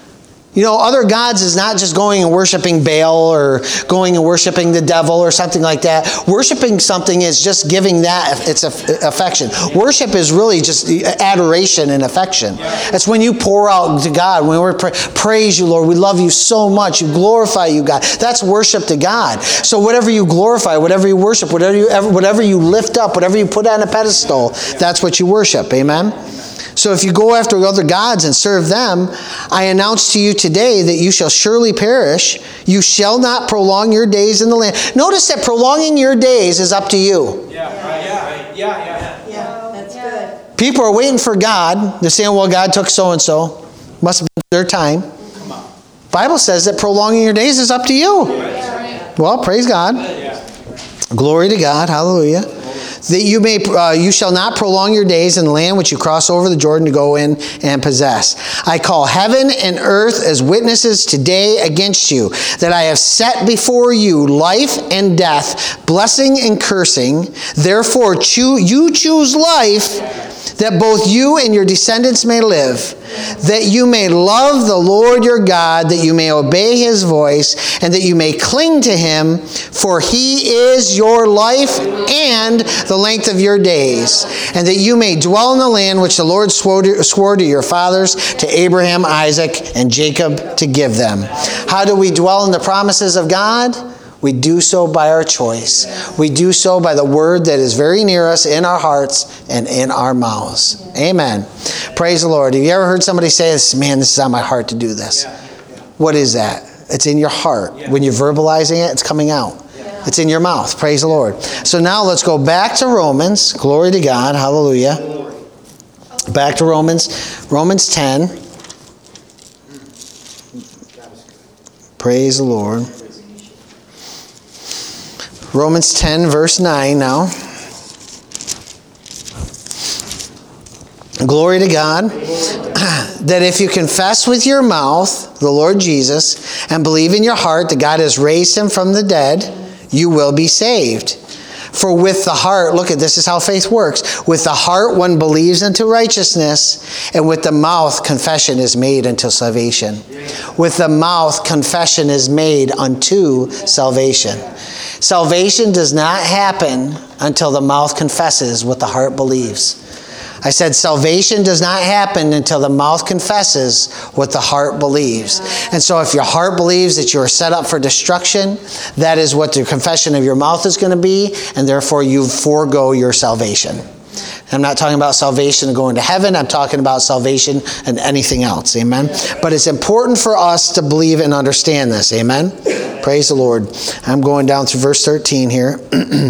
You know, other gods is not just going and worshiping Baal or going and worshiping the devil or something like that. Worshiping something is just giving that its affection. Worship is really just adoration and affection. That's when you pour out to God. When we praise you, Lord, we love you so much. You glorify you, God. That's worship to God. So whatever you glorify, whatever you worship, whatever you whatever you lift up, whatever you put on a pedestal, that's what you worship. Amen. So if you go after other gods and serve them, I announce to you today that you shall surely perish. You shall not prolong your days in the land. Notice that prolonging your days is up to you. Yeah, right, yeah, right. yeah, yeah. Yeah, that's good. People are waiting for God. They're saying, well, God took so-and-so. Must have been their time. Come on. Bible says that prolonging your days is up to you. Well, praise God. Glory to God. Hallelujah. That you may, uh, you shall not prolong your days in the land which you cross over the Jordan to go in and possess. I call heaven and earth as witnesses today against you, that I have set before you life and death, blessing and cursing. Therefore, choo- you choose life, that both you and your descendants may live, that you may love the Lord your God, that you may obey His voice, and that you may cling to Him, for He is your life and the length of your days, and that you may dwell in the land which the Lord swore to, swore to your fathers, to Abraham, Isaac, and Jacob, to give them. How do we dwell in the promises of God? We do so by our choice. We do so by the word that is very near us in our hearts and in our mouths. Amen. Praise the Lord. Have you ever heard somebody say this? Man, this is on my heart to do this. What is that? It's in your heart. When you're verbalizing it, it's coming out. It's in your mouth. Praise the Lord. So now let's go back to Romans. Glory to God. Hallelujah. Back to Romans. Romans ten. Praise the Lord. Romans ten, verse nine now. Glory to God. That if you confess with your mouth the Lord Jesus and believe in your heart that God has raised him from the dead, you will be saved. For with the heart, look at this is how faith works. With the heart one believes unto righteousness, and with the mouth confession is made unto salvation. With the mouth confession is made unto salvation. Salvation does not happen until the mouth confesses what the heart believes. I said salvation does not happen until the mouth confesses what the heart believes. And so if your heart believes that you are set up for destruction, that is what the confession of your mouth is going to be, and therefore you forego your salvation. I'm not talking about salvation and going to heaven. I'm talking about salvation and anything else. Amen? But it's important for us to believe and understand this. Amen? Praise the Lord. I'm going down to verse thirteen here.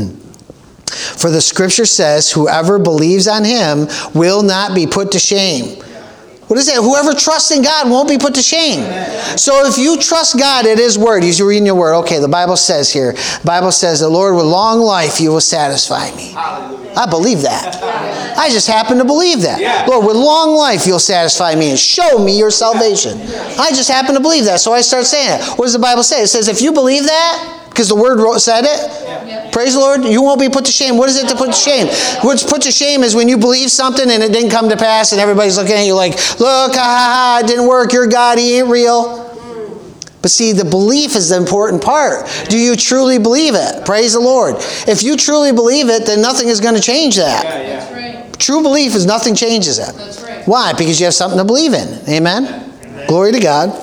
For the scripture says, whoever believes on him will not be put to shame. What is that? Whoever trusts in God won't be put to shame. So if you trust God at his word, you're reading your word. Okay, the Bible says here, the Bible says, the Lord with long life you will satisfy me. I believe that. I just happen to believe that. Lord, with long life you'll satisfy me and show me your salvation. I just happen to believe that. So I start saying it. What does the Bible say? It says if you believe that, because the word said it, yeah. Praise the Lord, you won't be put to shame. What is it to put to shame? What's put to shame is when you believe something and it didn't come to pass and everybody's looking at you like, look, ha ha ha, it didn't work, your God, he ain't real. But see, the belief is the important part. Do you truly believe it? Praise the Lord. If you truly believe it, then nothing is going to change that. Yeah, yeah. That's right. True belief is nothing changes it. That's right. Why? Because you have something to believe in. Amen? Amen. Glory to God.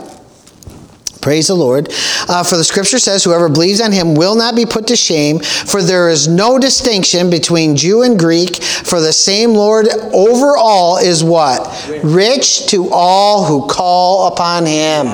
Praise the Lord. Uh, for the scripture says, whoever believes on him will not be put to shame, for there is no distinction between Jew and Greek, for the same Lord over all is what? Rich to all who call upon him.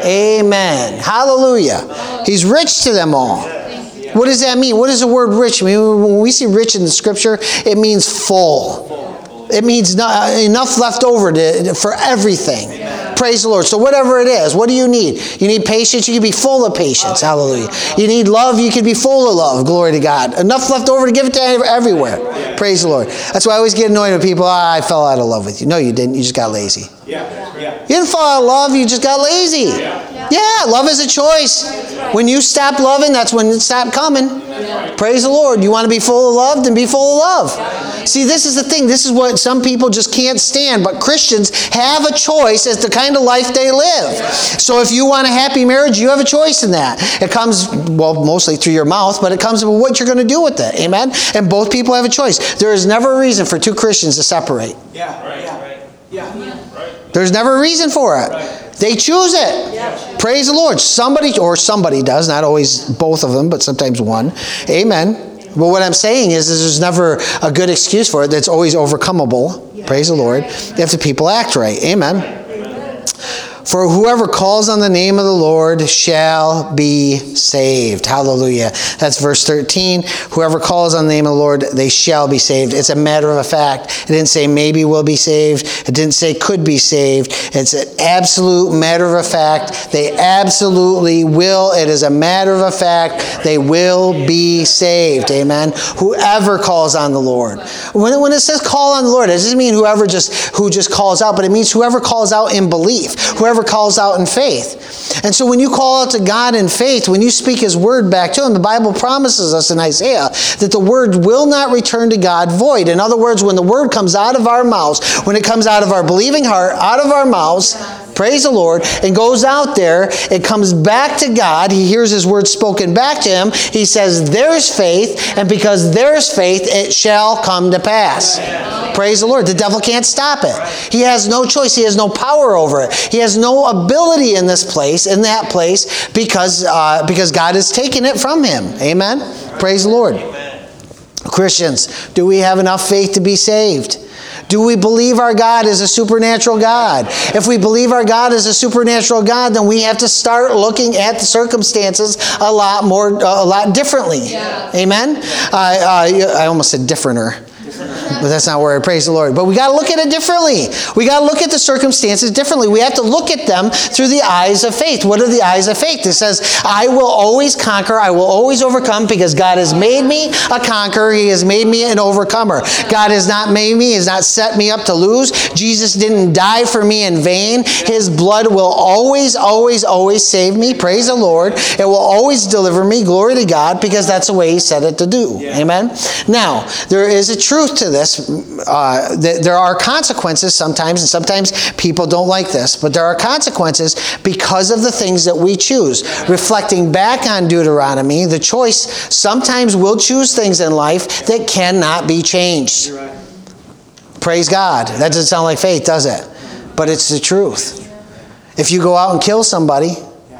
Amen. Hallelujah. He's rich to them all. What does that mean? What does the word rich mean? When we see rich in the scripture, it means full. It means not, enough left over to, for everything. Amen. Praise the Lord. So whatever it is, what do you need? You need patience, you can be full of patience. Hallelujah. You need love, you can be full of love. Glory to God. Enough left over to give it to everywhere. Praise the Lord. That's why I always get annoyed with people, oh, I fell out of love with you. No, you didn't. You just got lazy. Yeah. Yeah. You didn't fall out of love, you just got lazy. Yeah. Yeah, love is a choice. When you stop loving, that's when it stopped coming. Yeah. Praise the Lord. You want to be full of love? Then be full of love. Yeah. See, this is the thing. This is what some people just can't stand. But Christians have a choice as the kind of life they live. Yeah. So if you want a happy marriage, you have a choice in that. It comes, well, mostly through your mouth, but it comes with what you're going to do with it. Amen? And both people have a choice. There is never a reason for two Christians to separate. Yeah. Right. Yeah. Right. Yeah. Right. There's never a reason for it. Right. They choose it. Yeah. Praise the Lord. Somebody, or somebody does, not always both of them, but sometimes one. Amen. But what I'm saying is, is there's never a good excuse for it that's always overcomable. Yeah. Praise the Lord. If the people act right. Amen. Amen. For whoever calls on the name of the Lord shall be saved. Hallelujah. That's verse thirteen. Whoever calls on the name of the Lord, they shall be saved. It's a matter of a fact. It didn't say maybe will be saved. It didn't say could be saved. It's an absolute matter of a fact. They absolutely will. It is a matter of a fact. They will be saved. Amen. Whoever calls on the Lord. When it, when it says call on the Lord, it doesn't mean whoever just who just calls out, but it means whoever calls out in belief. Whoever calls out in faith. And so when you call out to God in faith, when you speak his word back to him, the Bible promises us in Isaiah that the word will not return to God void. In other words, when the word comes out of our mouths, when it comes out of our believing heart, out of our mouths, praise the Lord, and goes out there, it comes back to God. He hears his word spoken back to him. He says, there's faith, and because there's faith, it shall come to pass. Amen. Praise the Lord. The devil can't stop it. He has no choice. He has no power over it. He has no ability in this place, in that place, because uh, because God has taken it from him. Amen? Praise the Lord. Amen. Christians, do we have enough faith to be saved? Do we believe our God is a supernatural God? If we believe our God is a supernatural God, then we have to start looking at the circumstances a lot more, uh, a lot differently. Yeah. Amen? Uh, uh, I almost said differenter. but that's not where I praise the Lord. But we got to look at it differently. We got to look at the circumstances differently. We have to look at them through the eyes of faith. What are the eyes of faith? It says, I will always conquer. I will always overcome because God has made me a conqueror. He has made me an overcomer. God has not made me, has not set me up to lose. Jesus didn't die for me in vain. His blood will always, always, always save me. Praise the Lord. It will always deliver me. Glory to God, because that's the way He said it to do. Yeah. Amen? Now, there is a truth to this. Uh, th- there are consequences sometimes, and sometimes people don't like this, but there are consequences because of the things that we choose. Reflecting back on Deuteronomy, the choice, sometimes we'll choose things in life that cannot be changed. You're right. Praise God. That doesn't sound like faith, does it? But it's the truth. If you go out and kill somebody,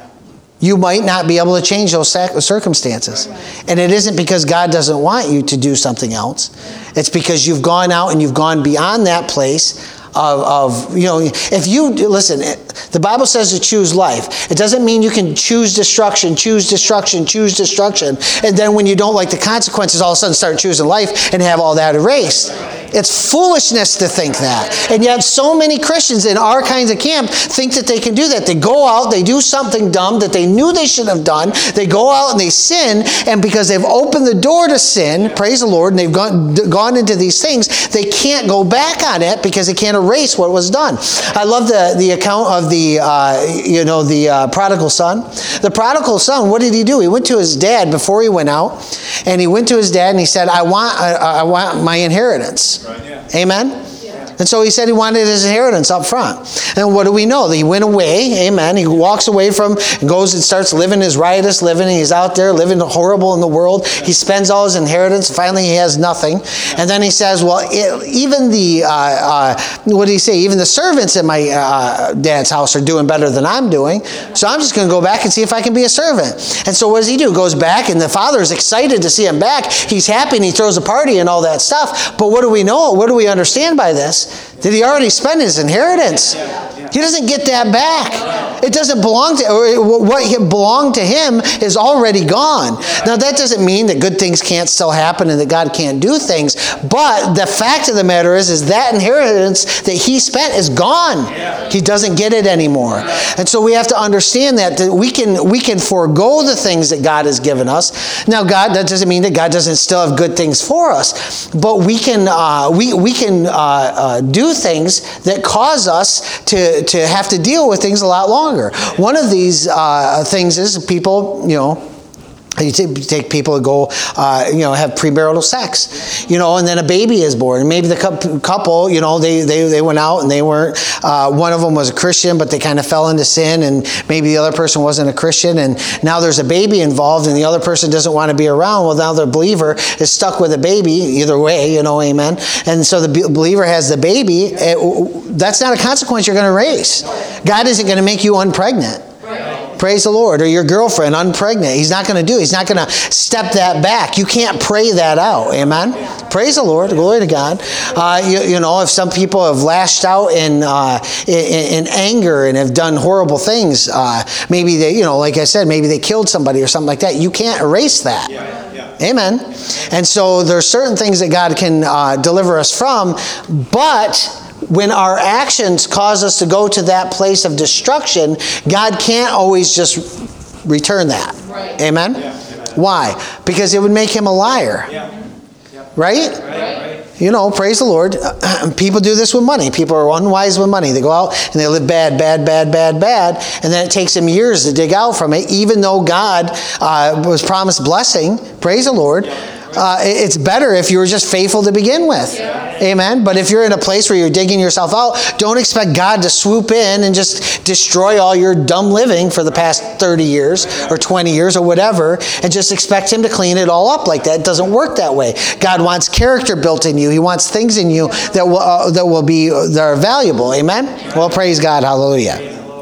you might not be able to change those circumstances. And it isn't because God doesn't want you to do something else. It's because you've gone out and you've gone beyond that place of, of, you know, if you, listen, the Bible says to choose life. It doesn't mean you can choose destruction, choose destruction, choose destruction, and then when you don't like the consequences, all of a sudden start choosing life and have all that erased. It's foolishness to think that. And yet so many Christians in our kinds of camp think that they can do that. They go out, they do something dumb that they knew they shouldn't have done. They go out and they sin, and because they've opened the door to sin, praise the Lord, and they've gone, gone into these things, they can't go back on it because they can't erase what was done. I love the, the account of the, uh, you know, the uh, prodigal son. The prodigal son, what did he do? He went to his dad before he went out, and he went to his dad and he said, I want, I, I want my inheritance. Right, yeah. Amen? Yeah. And so he said he wanted his inheritance up front. And what do we know? He went away, amen. He walks away from, and goes and starts living his riotous living. He's out there living horrible in the world. He spends all his inheritance. Finally, he has nothing. And then he says, well, it, even the, uh, uh, what did he say? Even the servants in my uh, dad's house are doing better than I'm doing. So I'm just going to go back and see if I can be a servant. And so what does he do? Goes back, and the father is excited to see him back. He's happy, and he throws a party and all that stuff. But what do we know? What do we understand by this? Did he already spend his inheritance? He doesn't get that back. It doesn't belong to, or what belonged to him is already gone. Now that doesn't mean that good things can't still happen and that God can't do things, but the fact of the matter is, is that inheritance that he spent is gone. He doesn't get it anymore. And so we have to understand that, that we can we can forego the things that God has given us. Now God, that doesn't mean that God doesn't still have good things for us, but we can uh, we we can uh, uh, do things that cause us to to have to deal with things a lot longer. One of these uh, things is people, you know, you take people to go, uh, you know, have premarital sex, you know, and then a baby is born. And maybe the couple, you know, they, they, they went out and they weren't, uh, one of them was a Christian, but they kind of fell into sin, and maybe the other person wasn't a Christian, and now there's a baby involved and the other person doesn't want to be around. Well, now the believer is stuck with a baby, either way, you know, amen. And so the believer has the baby. It, that's not a consequence you're going to raise. God isn't going to make you unpregnant. Praise the Lord. Or your girlfriend unpregnant. He's not going to do it. He's not going to step that back. You can't pray that out. Amen? Praise the Lord. Glory to God. Uh, you, you know, if some people have lashed out in, uh, in, in anger and have done horrible things, uh, maybe they, you know, like I said, maybe they killed somebody or something like that. You can't erase that. Yeah, yeah. Amen. And so there's certain things that God can uh, deliver us from, but when our actions cause us to go to that place of destruction, God can't always just return that. Right. Amen? Yeah. Why? Because it would make him a liar. Yeah. Yeah. Right? Right? Right? You know, praise the Lord. People do this with money. People are unwise with money. They go out and they live bad, bad, bad, bad, bad, and then it takes them years to dig out from it, even though God uh, was promised blessing. Praise the Lord. Yeah. Uh, it's better if you were just faithful to begin with. Yeah. Amen. But if you're in a place where you're digging yourself out, don't expect God to swoop in and just destroy all your dumb living for the past thirty years or twenty years or whatever, and just expect him to clean it all up like that. It doesn't work that way. God wants character built in you. He wants things in you that will uh, that will be that are valuable. Amen. Well, praise God. Hallelujah.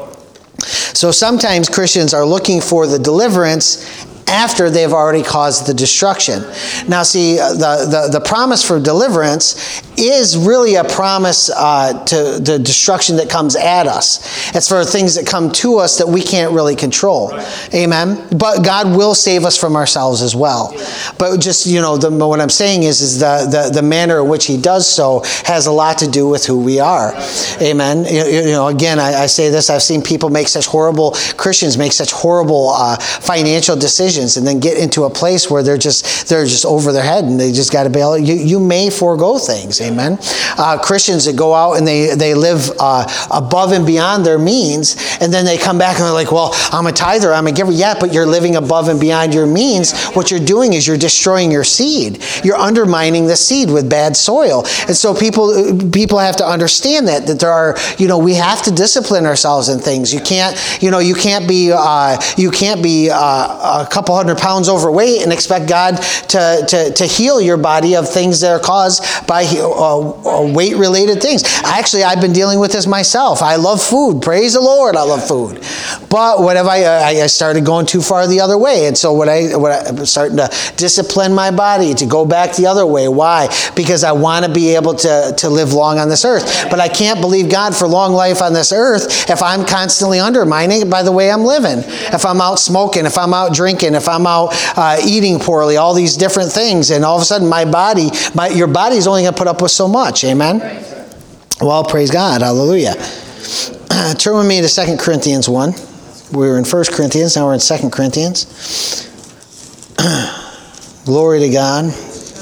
So sometimes Christians are looking for the deliverance after they've already caused the destruction. Now see, the, the, the promise for deliverance is really a promise uh, to the destruction that comes at us. It's for things that come to us that we can't really control. Right. Amen. But God will save us from ourselves as well. Yeah. But just, you know, the, what I'm saying is, is the, the, the manner in which he does so has a lot to do with who we are. Right. Amen. You, you know, again, I, I say this, I've seen people make such horrible, Christians make such horrible uh, financial decisions and then get into a place where they're just, they're just over their head and they just got to bail. You, you may forego things. Amen. Uh, Christians that go out and they, they live uh, above and beyond their means, and then they come back and they're like, well, I'm a tither, I'm a giver. Yeah, but you're living above and beyond your means. What you're doing is you're destroying your seed. You're undermining the seed with bad soil. And so people people have to understand that, that there are, you know, we have to discipline ourselves in things. You can't, you know, you can't be, uh, you can't be uh, a couple hundred pounds overweight and expect God to, to, to heal your body of things that are caused by uh, weight-related things. Actually, I've been dealing with this myself. I love food. Praise the Lord, I love food. But what have I, I started going too far the other way. And so what I, what I, I'm starting to discipline my body to go back the other way. Why? Because I want to be able to, to live long on this earth. But I can't believe God for long life on this earth if I'm constantly undermining it by the way I'm living. If I'm out smoking, if I'm out drinking, if I'm out uh, eating poorly, all these different things. And all of a sudden my body, my, your body's only going to put up with so much. Amen? Well, praise God. Hallelujah. Uh, turn with me to Second Corinthians one. We were in First Corinthians. Now we're in Second Corinthians. Glory to God.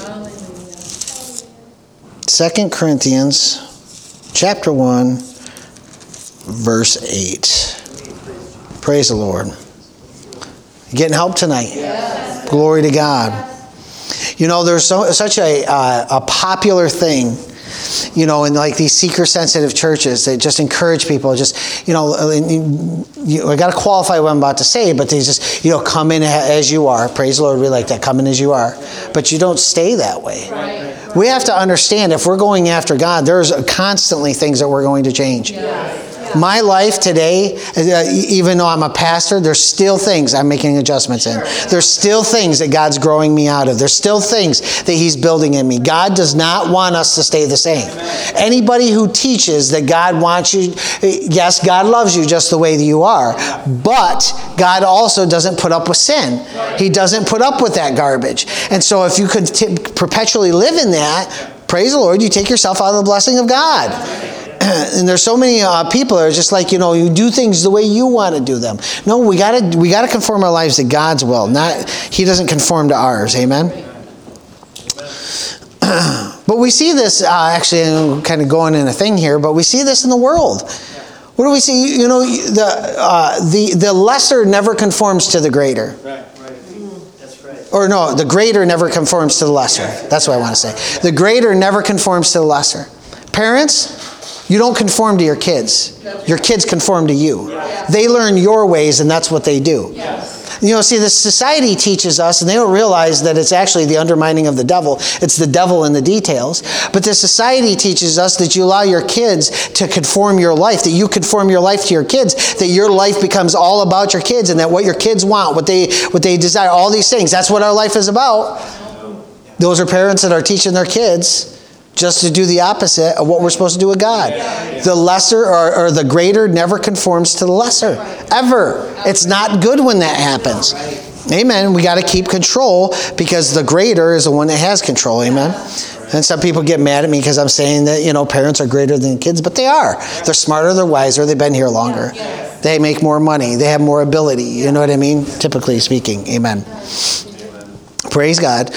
Second Corinthians chapter one, verse eight. Praise the Lord. You getting help tonight? Yes. Glory to God. You know, there's so, such a, uh, a popular thing, you know, in like these seeker-sensitive churches, they just encourage people, just, you know, you, I got to qualify what I'm about to say, but they just, you know, come in as you are. Praise the Lord, we like that, come in as you are. But you don't stay that way. Right. We have to understand, if we're going after God, there's constantly things that we're going to change. Yeah. My life today, uh, even though I'm a pastor, there's still things I'm making adjustments in. There's still things that God's growing me out of. There's still things that He's building in me. God does not want us to stay the same. Anybody who teaches that God wants you, yes, God loves you just the way that you are, but God also doesn't put up with sin. He doesn't put up with that garbage. And so if you could t- perpetually live in that, praise the Lord, you take yourself out of the blessing of God. And there's so many uh, people that are just like, you know, you do things the way you want to do them. No, we gotta we gotta conform our lives to God's will. Not He doesn't conform to ours. Amen. But we see this uh, actually, I'm kind of going in a thing here, but we see this in the world. What do we see? You know, the uh, the the lesser never conforms to the greater. Right, right. That's right. Or no, the greater never conforms to the lesser. That's what I want to say. The greater never conforms to the lesser. Parents, you don't conform to your kids. Your kids conform to you. They learn your ways, and that's what they do. You know, see, the society teaches us, and they don't realize that it's actually the undermining of the devil. It's the devil in the details. But the society teaches us that you allow your kids to conform your life, that you conform your life to your kids, that your life becomes all about your kids, and that what your kids want, what they what they desire, all these things, that's what our life is about. Those are parents that are teaching their kids just to do the opposite of what we're supposed to do with God. The lesser or, or the greater never conforms to the lesser. Ever. It's not good when that happens. Amen. We got to keep control because the greater is the one that has control. Amen. And some people get mad at me because I'm saying that, you know, parents are greater than kids, but they are. They're smarter, they're wiser, they've been here longer. They make more money, they have more ability. You know what I mean? Typically speaking. Amen. Praise God.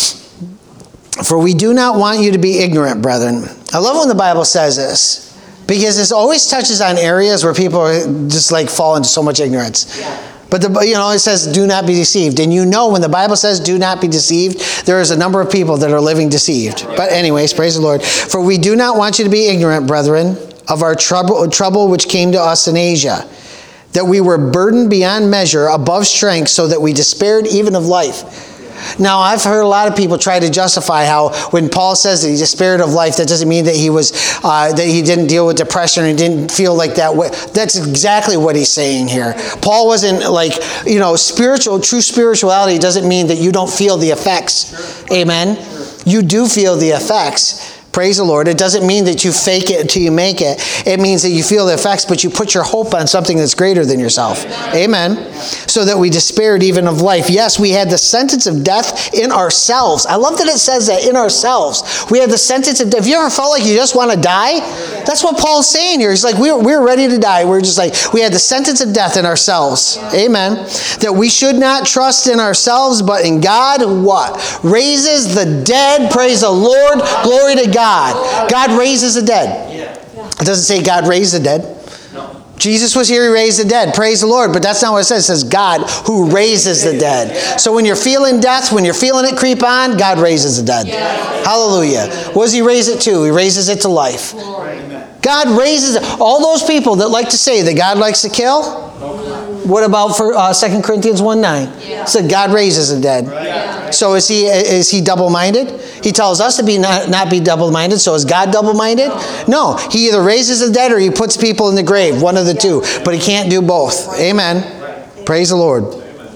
For we do not want you to be ignorant, brethren. I love when the Bible says this, because this always touches on areas where people are just like fall into so much ignorance. Yeah. But the, you know, it says, do not be deceived. And you know, when the Bible says, do not be deceived, there is a number of people that are living deceived. But anyways, praise the Lord. For we do not want you to be ignorant, brethren, of our trouble, trouble which came to us in Asia, that we were burdened beyond measure, above strength, so that we despaired even of life. Now, I've heard a lot of people try to justify how when Paul says that he despaired of life, that doesn't mean that he was uh, that he didn't deal with depression and didn't feel like that. That's exactly what he's saying here. Paul wasn't like, you know, spiritual, true spirituality doesn't mean that you don't feel the effects. Amen. You do feel the effects. Praise the Lord. It doesn't mean that you fake it until you make it. It means that you feel the effects, but you put your hope on something that's greater than yourself. Amen. So that we despaired even of life. Yes, we had the sentence of death in ourselves. I love that it says that, in ourselves. We had the sentence of death. Have you ever felt like you just want to die? That's what Paul's saying here. He's like, we were, we were ready to die. We're just like, we had the sentence of death in ourselves. Amen. That we should not trust in ourselves, but in God, who what? Raises the dead. Praise the Lord. Glory to God. God. God raises the dead. It doesn't say God raised the dead. Jesus was here, he raised the dead. Praise the Lord. But that's not what it says. It says God who raises the dead. So when you're feeling death, when you're feeling it creep on, God raises the dead. Hallelujah. What does he raise it to? He raises it to life. God raises it. All those people that like to say that God likes to kill, what about for uh, Second Corinthians one nine? It said God raises the dead. So is he is he double-minded? He tells us to be not, not be double-minded. So is God double-minded? No. He either raises the dead or he puts people in the grave. One of the two. But he can't do both. Amen. Praise the Lord.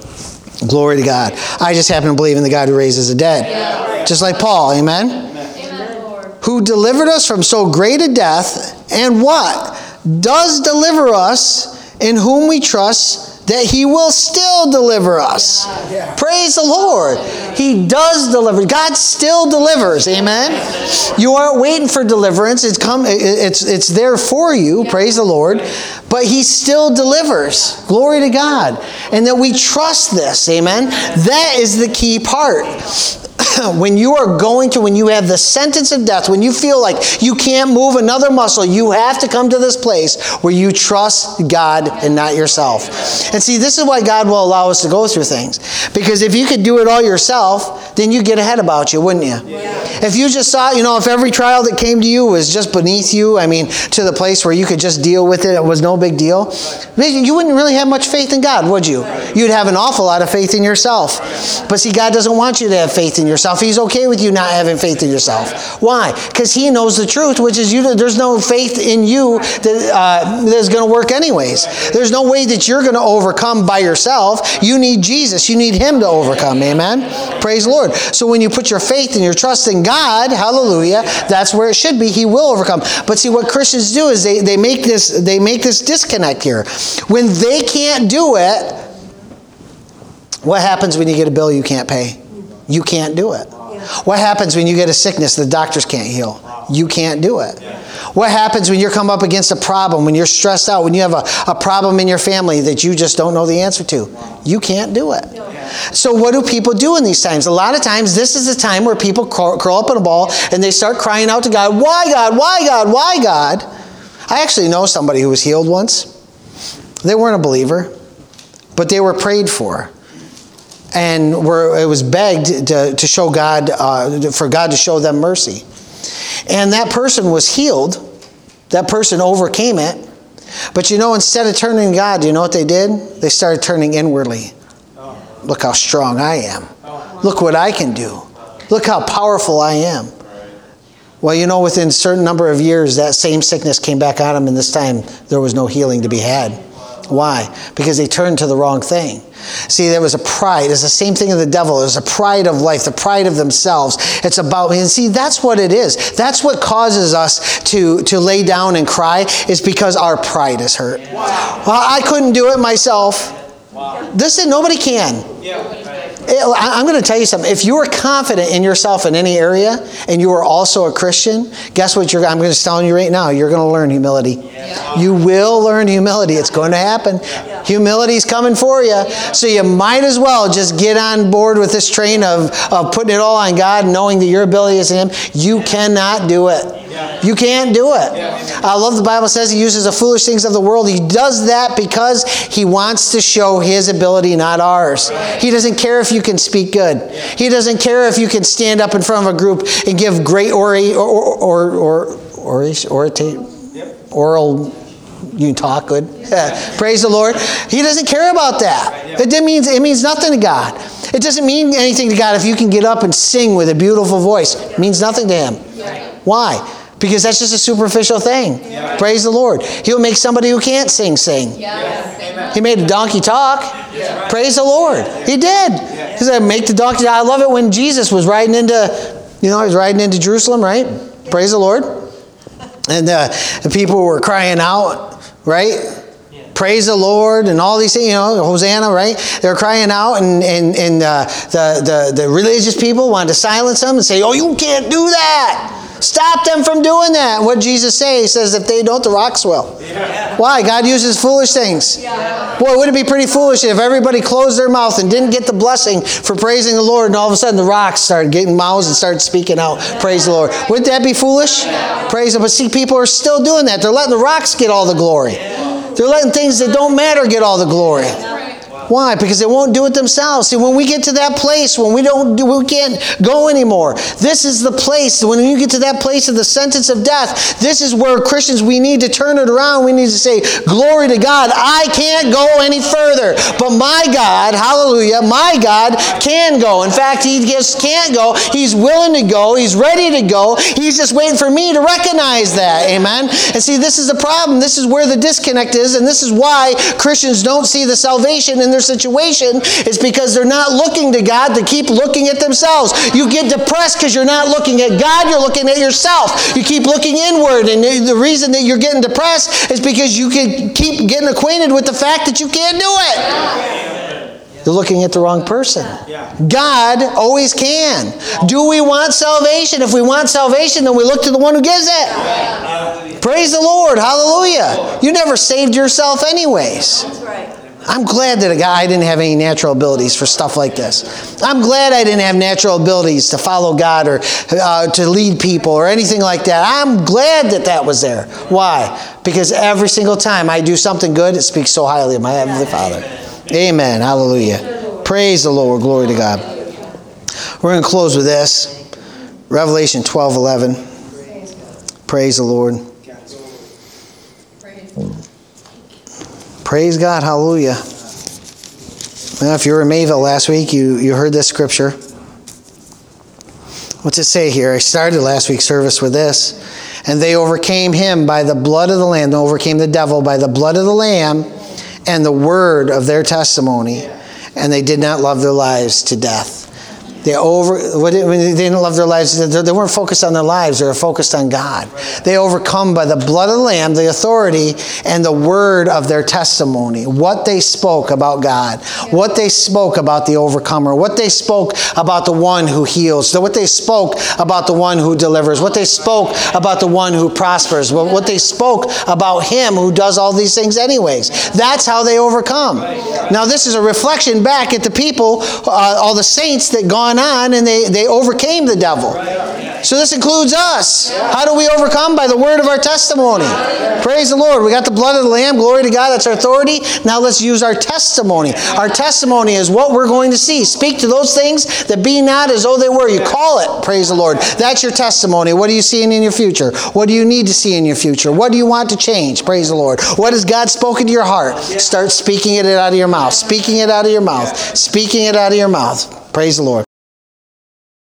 Glory to God. I just happen to believe in the God who raises the dead. Just like Paul. Amen. Amen. Who delivered us from so great a death, and what? Does deliver us, in whom we trust that he will still deliver us. Yeah. Praise the Lord. He does deliver. God still delivers. Amen. You aren't waiting for deliverance. It's come. It's it's there for you. Praise the Lord. But he still delivers. Glory to God. And that we trust this. Amen. That is the key part. When you are going to, when you have the sentence of death, when you feel like you can't move another muscle, you have to come to this place where you trust God and not yourself. And see, this is why God will allow us to go through things. Because if you could do it all yourself, then you'd get ahead about you, wouldn't you? Yeah. If you just thought, you know, if every trial that came to you was just beneath you, I mean, to the place where you could just deal with it, it was no big deal, you wouldn't really have much faith in God, would you? You'd have an awful lot of faith in yourself. But see, God doesn't want you to have faith in yourself. He's okay with you not having faith in yourself. Why? Because he knows the truth, which is you. There's no faith in you that uh, that's going to work anyways. There's no way that you're going to overcome by yourself. You need Jesus. You need him to overcome. Amen? Praise the Lord. So when you put your faith and your trust in God, hallelujah, that's where it should be. He will overcome. But see, what Christians do is they, they make this they make this disconnect here. When they can't do it, what happens when you get a bill you can't pay? You can't do it. What happens when you get a sickness the doctors can't heal? You can't do it. What happens when you come up against a problem, when you're stressed out, when you have a, a problem in your family that you just don't know the answer to? You can't do it. So what do people do in these times? A lot of times this is the time where people curl up in a ball and they start crying out to God, why God, why God, why God? I actually know somebody who was healed once. They weren't a believer, but they were prayed for. And were, it was begged to, to show God, uh, for God to show them mercy. And that person was healed. That person overcame it. But you know, instead of turning to God, you know what they did? They started turning inwardly. Look how strong I am. Look what I can do. Look how powerful I am. Well, you know, within a certain number of years, that same sickness came back on them, and this time there was no healing to be had. Why? Because they turned to the wrong thing. See, there was a pride. It's the same thing in the devil. There's a pride of life, the pride of themselves. It's about, and see, that's what it is. That's what causes us to, to lay down and cry, is because our pride is hurt. Wow. Well, I couldn't do it myself. Wow. Listen, nobody can. Yeah. I'm going to tell you something. If you are confident in yourself in any area, and you are also a Christian, guess what? You're, I'm going to tell you right now, you're going to learn humility. Yeah. You will learn humility. It's going to happen. Yeah. Humility is coming for you. Yeah. So you might as well just get on board with this train of, of putting it all on God, knowing that your ability is in him. You cannot do it. You can't do it. I love the Bible says he uses the foolish things of the world. He does that because he wants to show his ability, not ours. He doesn't care if you can speak good. He doesn't care if you can stand up in front of a group and give great ori- or or or or orate, oral. You can talk good. Yeah. Praise the Lord. He doesn't care about that. It means it means nothing to God. It doesn't mean anything to God if you can get up and sing with a beautiful voice. It means nothing to him. Why? Because that's just a superficial thing. Yeah. Praise the Lord. He'll make somebody who can't sing, sing. Yes. He made a donkey talk. Yeah. Praise the Lord. He did. Yeah. He said, make the donkey talk. I love it when Jesus was riding into, you know, he was riding into Jerusalem, right? Praise the Lord. And uh, the people were crying out, right? Praise the Lord and all these things, you know, Hosanna, right? They're crying out, and, and, and uh, the, the, the religious people wanted to silence them and say, oh, you can't do that. Stop them from doing that. What did Jesus say? He says, if they don't, the rocks will. Yeah. Why? God uses foolish things. Yeah. Boy, wouldn't it be pretty foolish if everybody closed their mouth and didn't get the blessing for praising the Lord, and all of a sudden the rocks started getting mouths and started speaking out, yeah. Praise the Lord. Wouldn't that be foolish? Yeah. Praise Him. But see, people are still doing that. They're letting the rocks get all the glory. Yeah. They're letting things that don't matter get all the glory. Why? Because they won't do it themselves. See, when we get to that place, when we don't do, we can't go anymore. This is the place, when you get to that place of the sentence of death, this is where Christians, we need to turn it around. We need to say, glory to God, I can't go any further. But my God, hallelujah, my God can go. In fact, He just can't go. He's willing to go. He's ready to go. He's just waiting for me to recognize that. Amen? And see, this is the problem. This is where the disconnect is, and this is why Christians don't see the salvation in their situation, is because they're not looking to God. They keep looking at themselves. You get depressed because you're not looking at God, you're looking at yourself. You keep looking inward, and the reason that you're getting depressed is because you can keep getting acquainted with the fact that you can't do it. You're looking at the wrong person. God always can. Do we want salvation? If we want salvation, then we look to the one who gives it. Praise the Lord. Hallelujah. You never saved yourself anyways. That's right. I'm glad that a guy I didn't have any natural abilities for stuff like this. I'm glad I didn't have natural abilities to follow God or uh, to lead people or anything like that. I'm glad that that was there. Why? Because every single time I do something good, it speaks so highly of my Heavenly Father. Amen. Hallelujah. Praise the Lord. Glory to God. We're going to close with this. Revelation twelve eleven. Praise the Lord. Praise God. Hallelujah. Now, if you were in Mayville last week, you, you heard this scripture. What's it say here? I started last week's service with this. And they overcame him by the blood of the Lamb. They overcame the devil by the blood of the Lamb and the word of their testimony. And they did not love their lives to death. They over when they didn't love their lives, they weren't focused on their lives, they were focused on God. They overcome by the blood of the Lamb, the authority, and the word of their testimony. What they spoke about God, what they spoke about the overcomer, what they spoke about the one who heals, what they spoke about the one who delivers, what they spoke about the one who prospers, what they spoke about Him who does all these things anyways. That's how they overcome. Now this is a reflection back at the people, uh, all the saints that gone on, and they, they overcame the devil. So this includes us. How do we overcome? By the word of our testimony. Praise the Lord. We got the blood of the Lamb. Glory to God. That's our authority. Now let's use our testimony. Our testimony is what we're going to see. Speak to those things that be not as though they were. You call it. Praise the Lord. That's your testimony. What are you seeing in your future? What do you need to see in your future? What do you want to change? Praise the Lord. What has God spoken to your heart? Start speaking it out of your mouth. Speaking it out of your mouth. Speaking it out of your mouth. Praise the Lord.